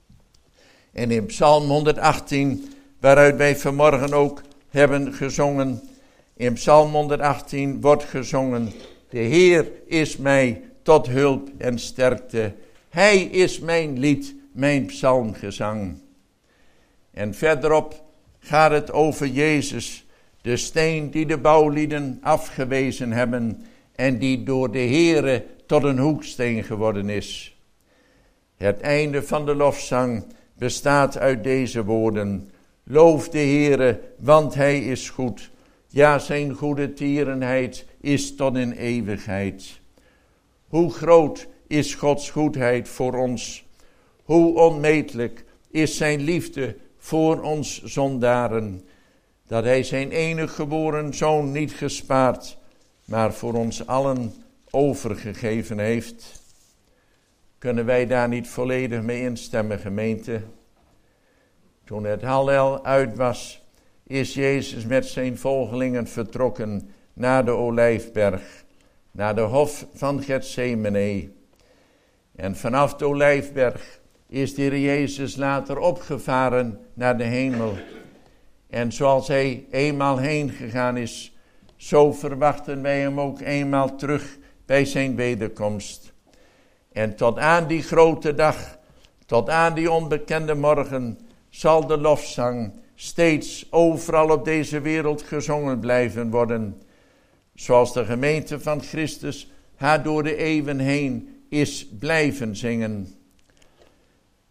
En in psalm honderdachttien, waaruit wij vanmorgen ook hebben gezongen, in psalm honderdachttien wordt gezongen, de Heer is mij tot hulp en sterkte. Hij is mijn lied, mijn psalmgezang. En verderop gaat het over Jezus, de steen die de bouwlieden afgewezen hebben en die door de Heere tot een hoeksteen geworden is. Het einde van de lofzang bestaat uit deze woorden. Loof de Heere, want hij is goed. Ja, zijn goede tierenheid is tot in eeuwigheid. Hoe groot is Gods goedheid voor ons? Hoe onmetelijk is zijn liefde voor ons zondaren, dat hij zijn enige geboren zoon niet gespaard, maar voor ons allen overgegeven heeft. Kunnen wij daar niet volledig mee instemmen, gemeente? Toen het Hallel uit was, is Jezus met zijn volgelingen vertrokken naar de Olijfberg, naar de hof van Getsemane. En vanaf de Olijfberg is de Heer Jezus later opgevaren naar de hemel. En zoals hij eenmaal heen gegaan is, zo verwachten wij hem ook eenmaal terug bij zijn wederkomst. En tot aan die grote dag, tot aan die onbekende morgen, zal de lofzang steeds overal op deze wereld gezongen blijven worden. Zoals de gemeente van Christus haar door de eeuwen heen is blijven zingen.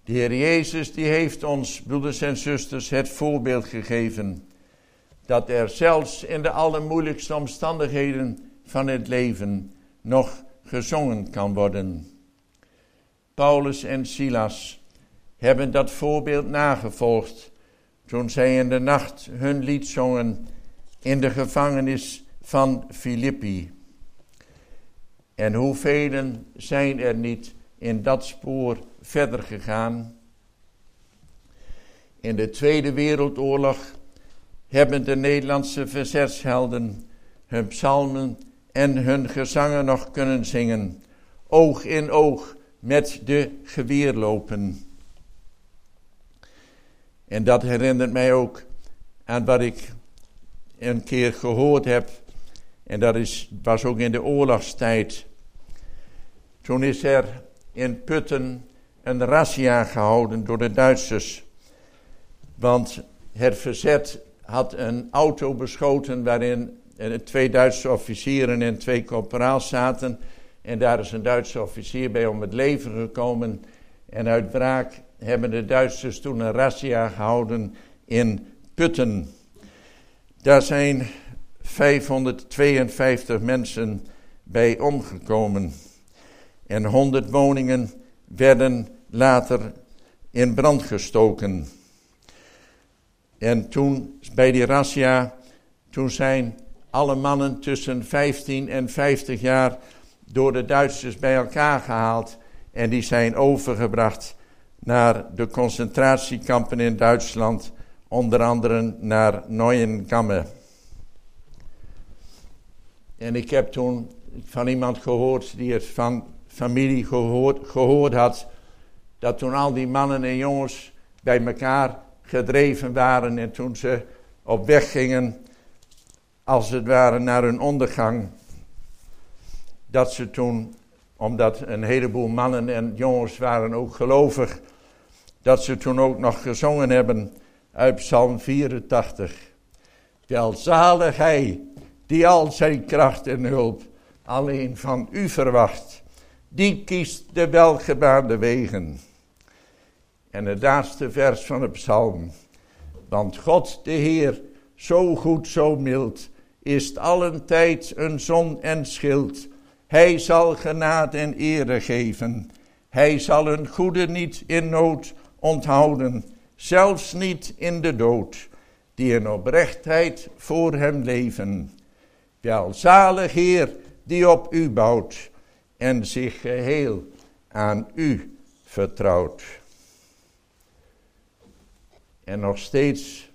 De Heer Jezus die heeft ons, broeders en zusters, het voorbeeld gegeven dat er zelfs in de allermoeilijkste omstandigheden van het leven nog gezongen kan worden. Paulus en Silas hebben dat voorbeeld nagevolgd toen zij in de nacht hun lied zongen in de gevangenis van Filippi. En hoeveel zijn er niet in dat spoor verder gegaan? In de Tweede Wereldoorlog hebben de Nederlandse verzetshelden hun psalmen en hun gezangen nog kunnen zingen, oog in oog met de geweerlopen. En dat herinnert mij ook aan wat ik een keer gehoord heb, en dat is, was ook in de oorlogstijd. Toen is er in Putten een razzia gehouden door de Duitsers, want het verzet had een auto beschoten waarin twee Duitse officieren en twee corporaals zaten. En daar is een Duitse officier bij om het leven gekomen. En uit wraak hebben de Duitsers toen een razzia gehouden in Putten. Daar zijn vijfhonderdtweeënvijftig mensen bij omgekomen. En honderd woningen werden later in brand gestoken. En toen, bij die razzia, toen zijn alle mannen tussen vijftien en vijftig jaar door de Duitsers bij elkaar gehaald. En die zijn overgebracht naar de concentratiekampen in Duitsland, onder andere naar Neuengamme. En ik heb toen van iemand gehoord die het van familie gehoord, gehoord had, dat toen al die mannen en jongens bij elkaar gedreven waren en toen ze op weg gingen, als het ware naar hun ondergang, dat ze toen, omdat een heleboel mannen en jongens waren ook gelovig, dat ze toen ook nog gezongen hebben uit Psalm vierentachtig. Welzalig hij die al zijn kracht en hulp alleen van u verwacht, die kiest de welgebaande wegen. En het laatste vers van de psalm. Want God de Heer, zo goed, zo mild, is allen tijd een zon en schild. Hij zal genade en ere geven. Hij zal een goede niet in nood onthouden, zelfs niet in de dood, die in oprechtheid voor hem leven. Welzalig Heer, die op u bouwt en zich geheel aan u vertrouwt. En nog steeds,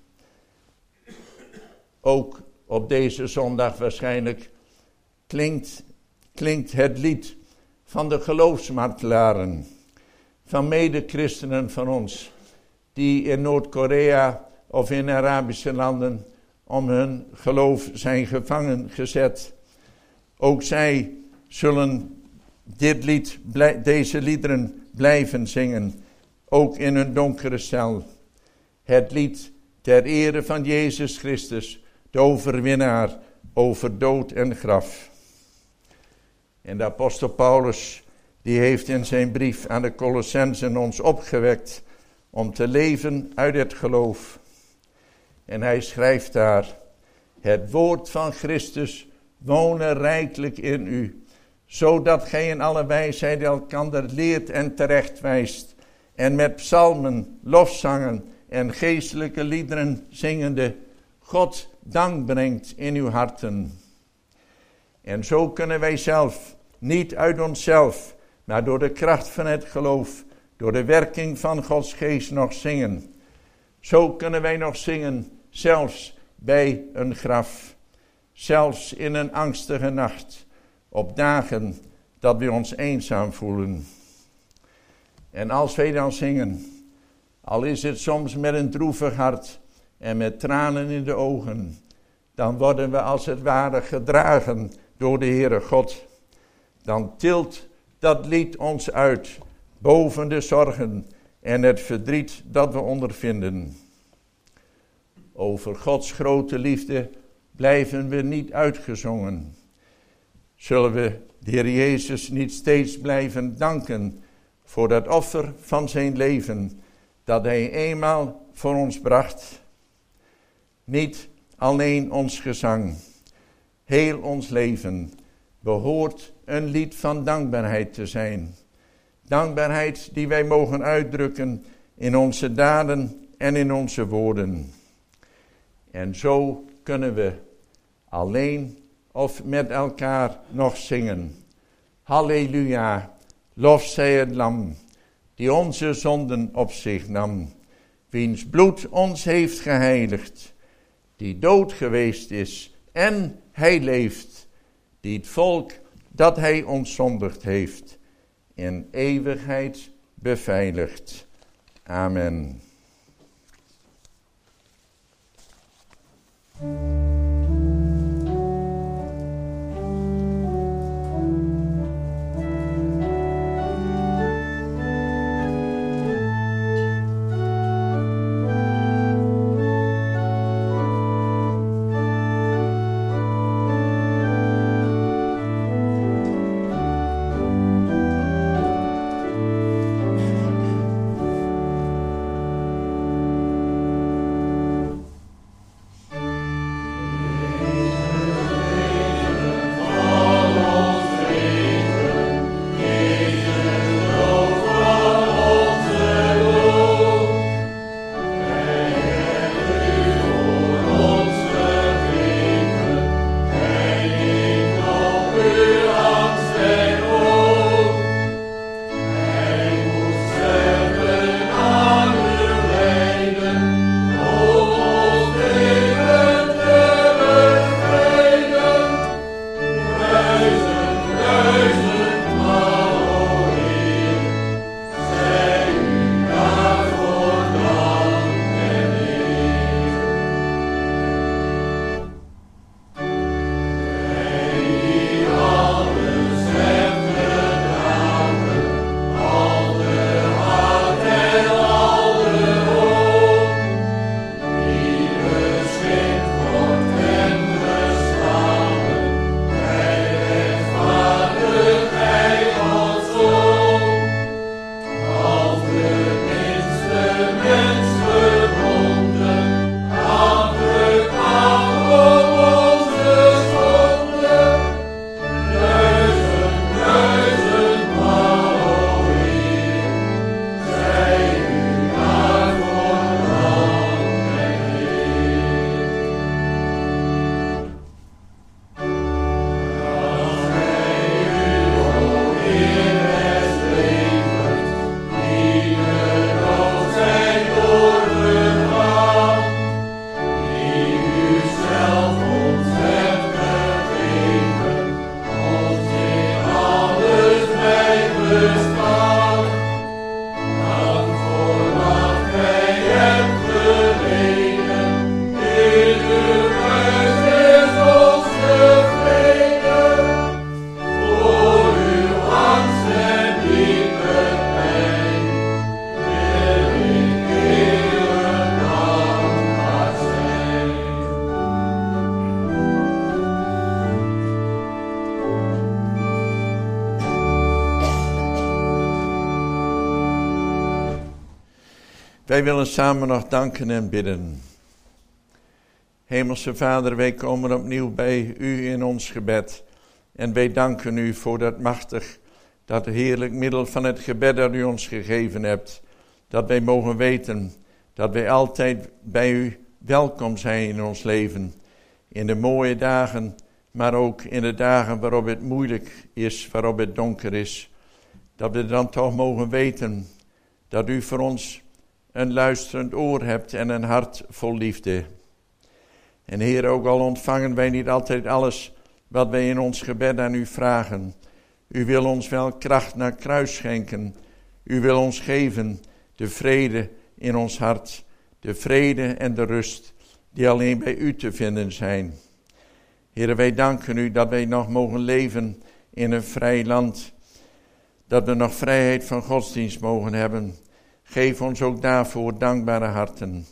ook op deze zondag waarschijnlijk, klinkt, klinkt het lied van de geloofsmartelaren, van mede-christenen van ons, die in Noord-Korea of in Arabische landen om hun geloof zijn gevangen gezet. Ook zij zullen dit lied, deze liederen blijven zingen, ook in hun donkere cel. Het lied ter ere van Jezus Christus, de overwinnaar over dood en graf. En de apostel Paulus, die heeft in zijn brief aan de Colossenzen ons opgewekt om te leven uit het geloof. En hij schrijft daar: het woord van Christus wonen rijkelijk in u, zodat gij in alle wijsheid elkander leert en terechtwijst, en met psalmen, lofzangen en geestelijke liederen zingende God dank brengt in uw harten. En zo kunnen wij zelf, niet uit onszelf, maar door de kracht van het geloof, door de werking van Gods geest nog zingen. Zo kunnen wij nog zingen, zelfs bij een graf, zelfs in een angstige nacht, op dagen dat we ons eenzaam voelen. En als wij dan zingen, al is het soms met een droevig hart en met tranen in de ogen, dan worden we als het ware gedragen door de Heere God. Dan tilt dat lied ons uit boven de zorgen en het verdriet dat we ondervinden. Over Gods grote liefde blijven we niet uitgezongen. Zullen we de Heer Jezus niet steeds blijven danken voor dat offer van zijn leven dat hij eenmaal voor ons bracht. Niet alleen ons gezang, heel ons leven behoort een lied van dankbaarheid te zijn. Dankbaarheid die wij mogen uitdrukken in onze daden en in onze woorden. En zo kunnen we alleen of met elkaar nog zingen. Halleluja, lof zij het lam, die onze zonden op zich nam, wiens bloed ons heeft geheiligd, die dood geweest is en hij leeft, die het volk dat hij ontzondigd heeft, in eeuwigheid beveiligt. Amen. Wij willen samen nog danken en bidden. Hemelse Vader, wij komen opnieuw bij u in ons gebed. En wij danken u voor dat machtig, dat heerlijk middel van het gebed dat u ons gegeven hebt. Dat wij mogen weten dat wij altijd bij u welkom zijn in ons leven. In de mooie dagen, maar ook in de dagen waarop het moeilijk is, waarop het donker is. Dat we dan toch mogen weten dat u voor ons een luisterend oor hebt en een hart vol liefde. En Heer, ook al ontvangen wij niet altijd alles wat wij in ons gebed aan u vragen. U wil ons wel kracht naar kruis schenken. U wil ons geven de vrede in ons hart. De vrede en de rust die alleen bij u te vinden zijn. Heer, wij danken u dat wij nog mogen leven in een vrij land. Dat we nog vrijheid van godsdienst mogen hebben. Geef ons ook daarvoor dankbare harten.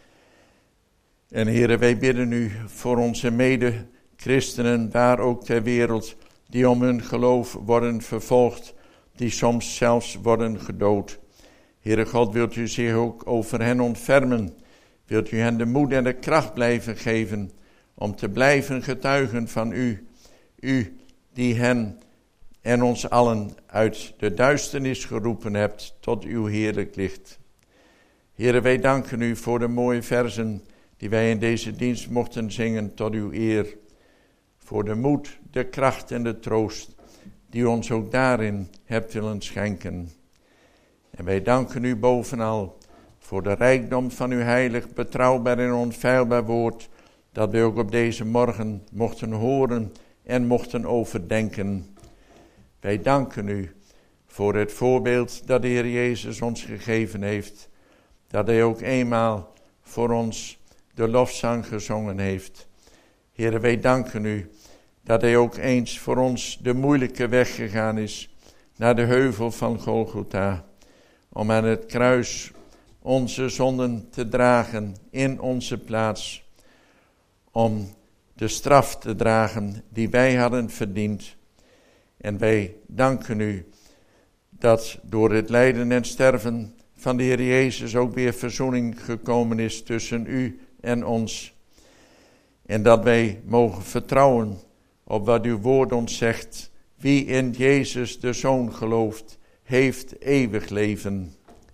En Heere, wij bidden u voor onze mede-christenen, daar ook ter wereld, die om hun geloof worden vervolgd, die soms zelfs worden gedood. Heere God, wilt u zich ook over hen ontfermen? Wilt u hen de moed en de kracht blijven geven om te blijven getuigen van u? U die hen en ons allen uit de duisternis geroepen hebt tot uw heerlijk licht. Heere, wij danken u voor de mooie versen die wij in deze dienst mochten zingen tot uw eer. Voor de moed, de kracht en de troost die u ons ook daarin hebt willen schenken. En wij danken u bovenal voor de rijkdom van uw heilig, betrouwbaar en onfeilbaar woord, dat wij ook op deze morgen mochten horen en mochten overdenken. Wij danken u voor het voorbeeld dat de Heer Jezus ons gegeven heeft, dat hij ook eenmaal voor ons de lofzang gezongen heeft. Heere, wij danken u dat hij ook eens voor ons de moeilijke weg gegaan is naar de heuvel van Golgotha, om aan het kruis onze zonden te dragen in onze plaats, om de straf te dragen die wij hadden verdiend. En wij danken u dat door het lijden en sterven van de Heer Jezus ook weer verzoening gekomen is tussen u en ons. En dat wij mogen vertrouwen op wat uw woord ons zegt. Wie in Jezus de Zoon gelooft, heeft eeuwig leven.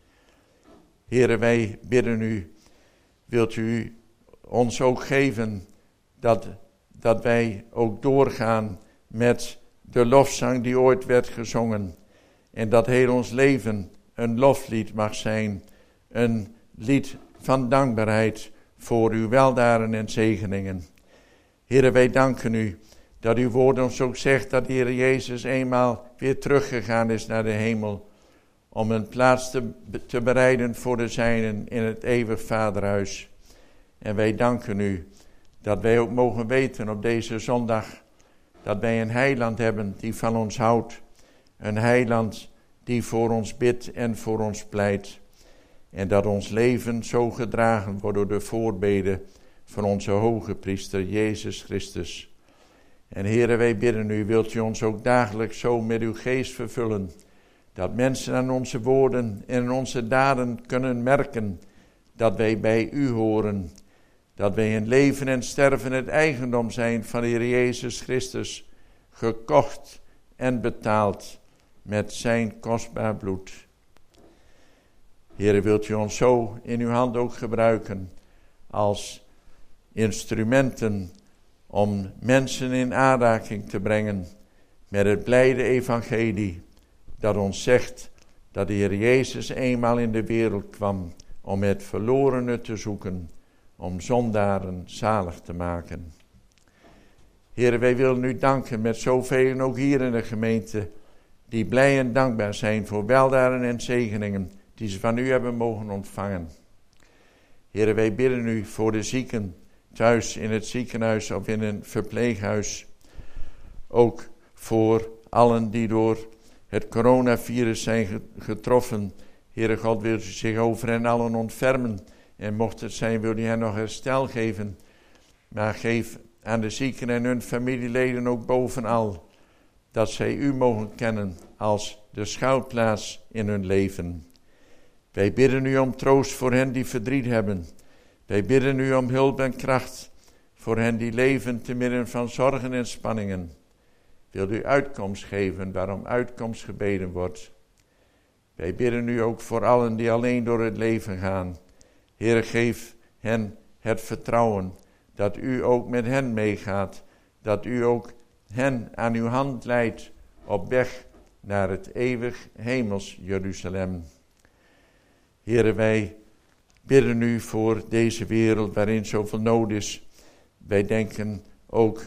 Heere, wij bidden u, wilt u ons ook geven dat, dat wij ook doorgaan met de lofzang die ooit werd gezongen. En dat heel ons leven een loflied mag zijn, een lied van dankbaarheid voor uw weldaren en zegeningen. Heere, wij danken u dat uw woord ons ook zegt dat de Heer Jezus eenmaal weer teruggegaan is naar de hemel, om een plaats te, te bereiden voor de zijnen in het eeuwig Vaderhuis. En wij danken u dat wij ook mogen weten op deze zondag dat wij een heiland hebben die van ons houdt. Een heiland die voor ons bidt en voor ons pleit. En dat ons leven zo gedragen wordt door de voorbeden van onze hoge priester Jezus Christus. En Heere, wij bidden u, wilt u ons ook dagelijks zo met uw geest vervullen, dat mensen aan onze woorden en onze daden kunnen merken dat wij bij u horen. Dat wij in leven en sterven het eigendom zijn van de Heer Jezus Christus, gekocht en betaald met zijn kostbaar bloed. Heere, wilt u ons zo in uw hand ook gebruiken als instrumenten om mensen in aanraking te brengen met het blijde evangelie dat ons zegt dat de Heer Jezus eenmaal in de wereld kwam om het verlorene te zoeken, om zondaren zalig te maken. Heere, wij willen u danken met zoveel ook hier in de gemeente, die blij en dankbaar zijn voor weldaren en zegeningen die ze van u hebben mogen ontvangen. Heere, wij bidden u voor de zieken thuis in het ziekenhuis of in een verpleeghuis. Ook voor allen die door het coronavirus zijn getroffen. Heere God, wilt u zich over hen allen ontfermen. En mocht het zijn, wil u hen nog herstel geven. Maar geef aan de zieken en hun familieleden ook bovenal dat zij u mogen kennen als de schuilplaats in hun leven. Wij bidden u om troost voor hen die verdriet hebben. Wij bidden u om hulp en kracht voor hen die leven te midden van zorgen en spanningen. Wilt u uitkomst geven waarom uitkomst gebeden wordt. Wij bidden u ook voor allen die alleen door het leven gaan. Heere, geef hen het vertrouwen dat u ook met hen meegaat. Dat u ook hen aan uw hand leidt op weg naar het eeuwig hemels Jeruzalem. Heere, wij bidden u voor deze wereld waarin zoveel nood is. Wij denken ook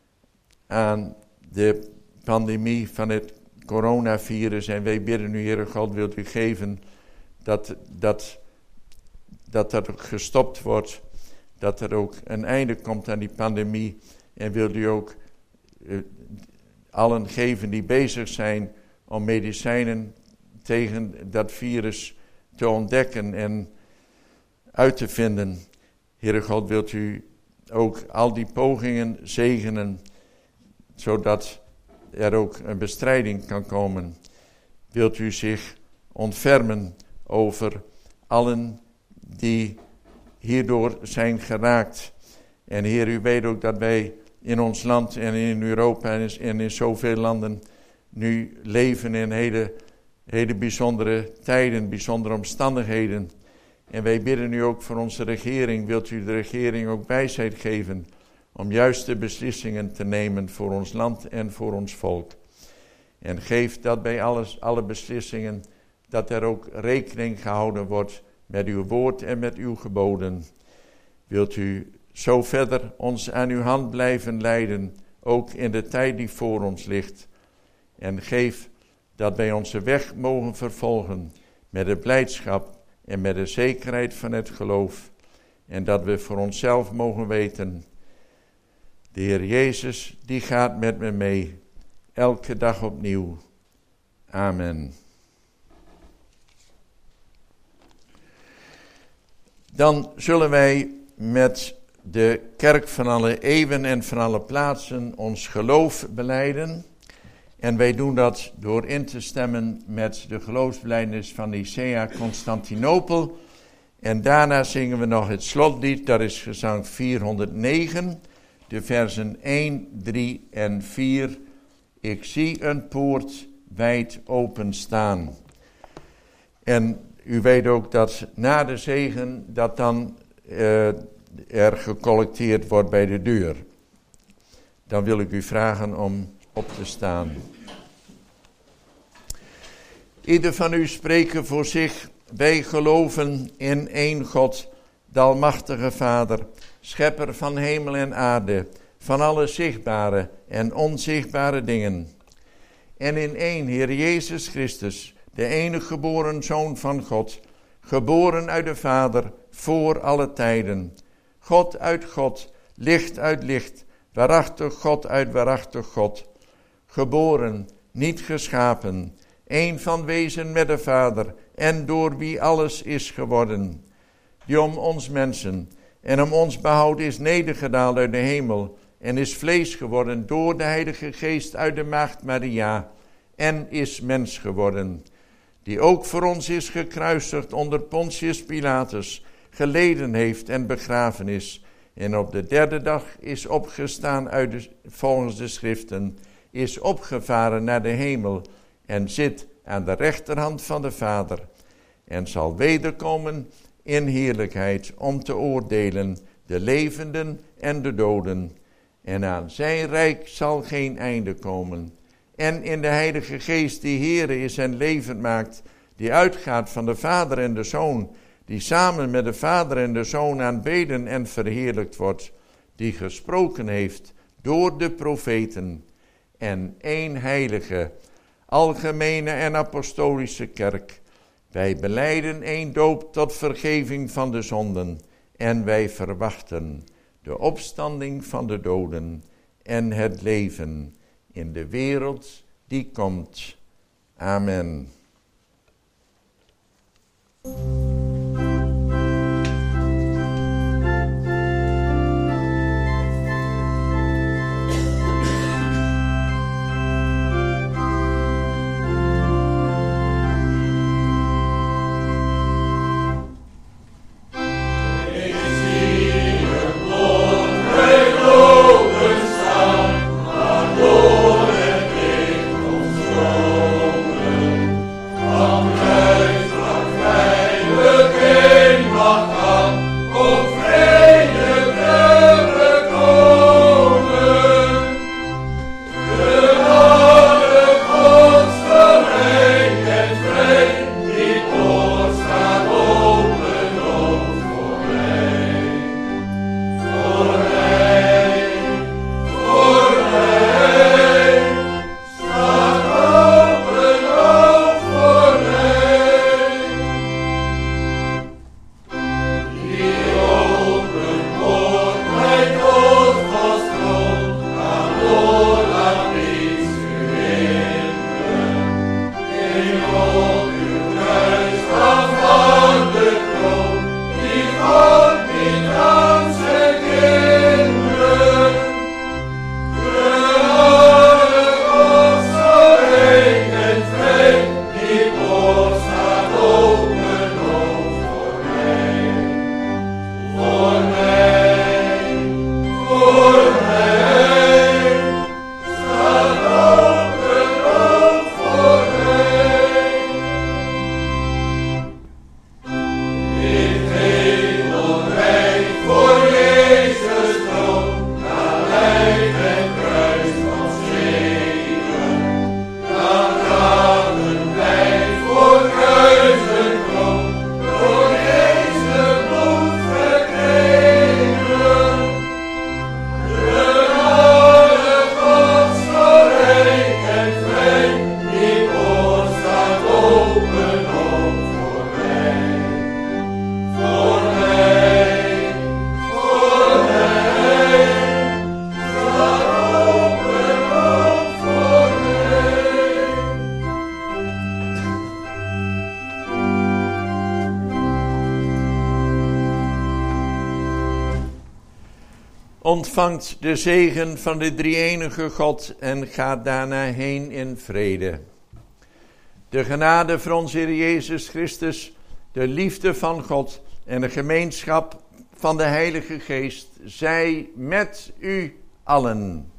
aan de pandemie van het coronavirus. En wij bidden u, Heere God, wilt u geven dat dat, dat dat ook gestopt wordt. Dat er ook een einde komt aan die pandemie. En wilt u ook uh, allen geven die bezig zijn om medicijnen tegen dat virus te ontdekken en uit te vinden. Heere God, wilt u ook al die pogingen zegenen, zodat er ook een bestrijding kan komen. wilt u zich ontfermen over allen die hierdoor zijn geraakt. En Heer, u weet ook dat wij in ons land en in Europa en in, in zoveel landen nu leven in hele, hele bijzondere tijden, bijzondere omstandigheden. En wij bidden u ook voor onze regering. Wilt u de regering ook wijsheid geven om juiste beslissingen te nemen voor ons land en voor ons volk. En geef dat bij alles, alle beslissingen, dat er ook rekening gehouden wordt met uw woord en met uw geboden. Wilt u zo verder ons aan uw hand blijven leiden, ook in de tijd die voor ons ligt. En geef dat wij onze weg mogen vervolgen met de blijdschap en met de zekerheid van het geloof. En dat we voor onszelf mogen weten, de Heer Jezus, die gaat met me mee, elke dag opnieuw. Amen. Dan zullen wij met de kerk van alle eeuwen en van alle plaatsen ons geloof belijden. En wij doen dat door in te stemmen met de geloofsbelijdenis van Nicea Constantinopel. En daarna zingen we nog het slotlied, dat is gezang vierhonderdnegen, de versen één, drie en vier. Ik zie een poort wijd open staan. En u weet ook dat na de zegen dat dan uh, er gecollecteerd wordt bij de deur. Dan wil ik u vragen om op te staan. Ieder van u spreken voor zich. Wij geloven in één God, de almachtige Vader, schepper van hemel en aarde, van alle zichtbare en onzichtbare dingen. En in één Heer Jezus Christus, de enige geboren Zoon van God, geboren uit de Vader voor alle tijden. God uit God, licht uit licht, waarachtig God uit waarachtig God. Geboren, niet geschapen, één van wezen met de Vader en door wie alles is geworden. Die om ons mensen en om ons behoud is nedergedaald uit de hemel en is vlees geworden door de Heilige Geest uit de maagd Maria en is mens geworden. Die ook voor ons is gekruisigd onder Pontius Pilatus, geleden heeft en begraven is. En op de derde dag is opgestaan uit de, volgens de schriften, is opgevaren naar de hemel en zit aan de rechterhand van de Vader. En zal wederkomen in heerlijkheid om te oordelen de levenden en de doden. En aan zijn rijk zal geen einde komen. En in de Heilige Geest die Heere is en levend maakt, die uitgaat van de Vader en de Zoon, die samen met de Vader en de Zoon aanbeden en verheerlijkt wordt, die gesproken heeft door de profeten. En één heilige, algemene en apostolische kerk. Wij belijden één doop tot vergeving van de zonden en wij verwachten de opstanding van de doden en het leven in de wereld die komt. Amen. Amen. ontvangt de zegen van de drie-enige God en gaat daarna heen in vrede. De genade van onze Heer Jezus Christus, de liefde van God en de gemeenschap van de Heilige Geest zij met u allen.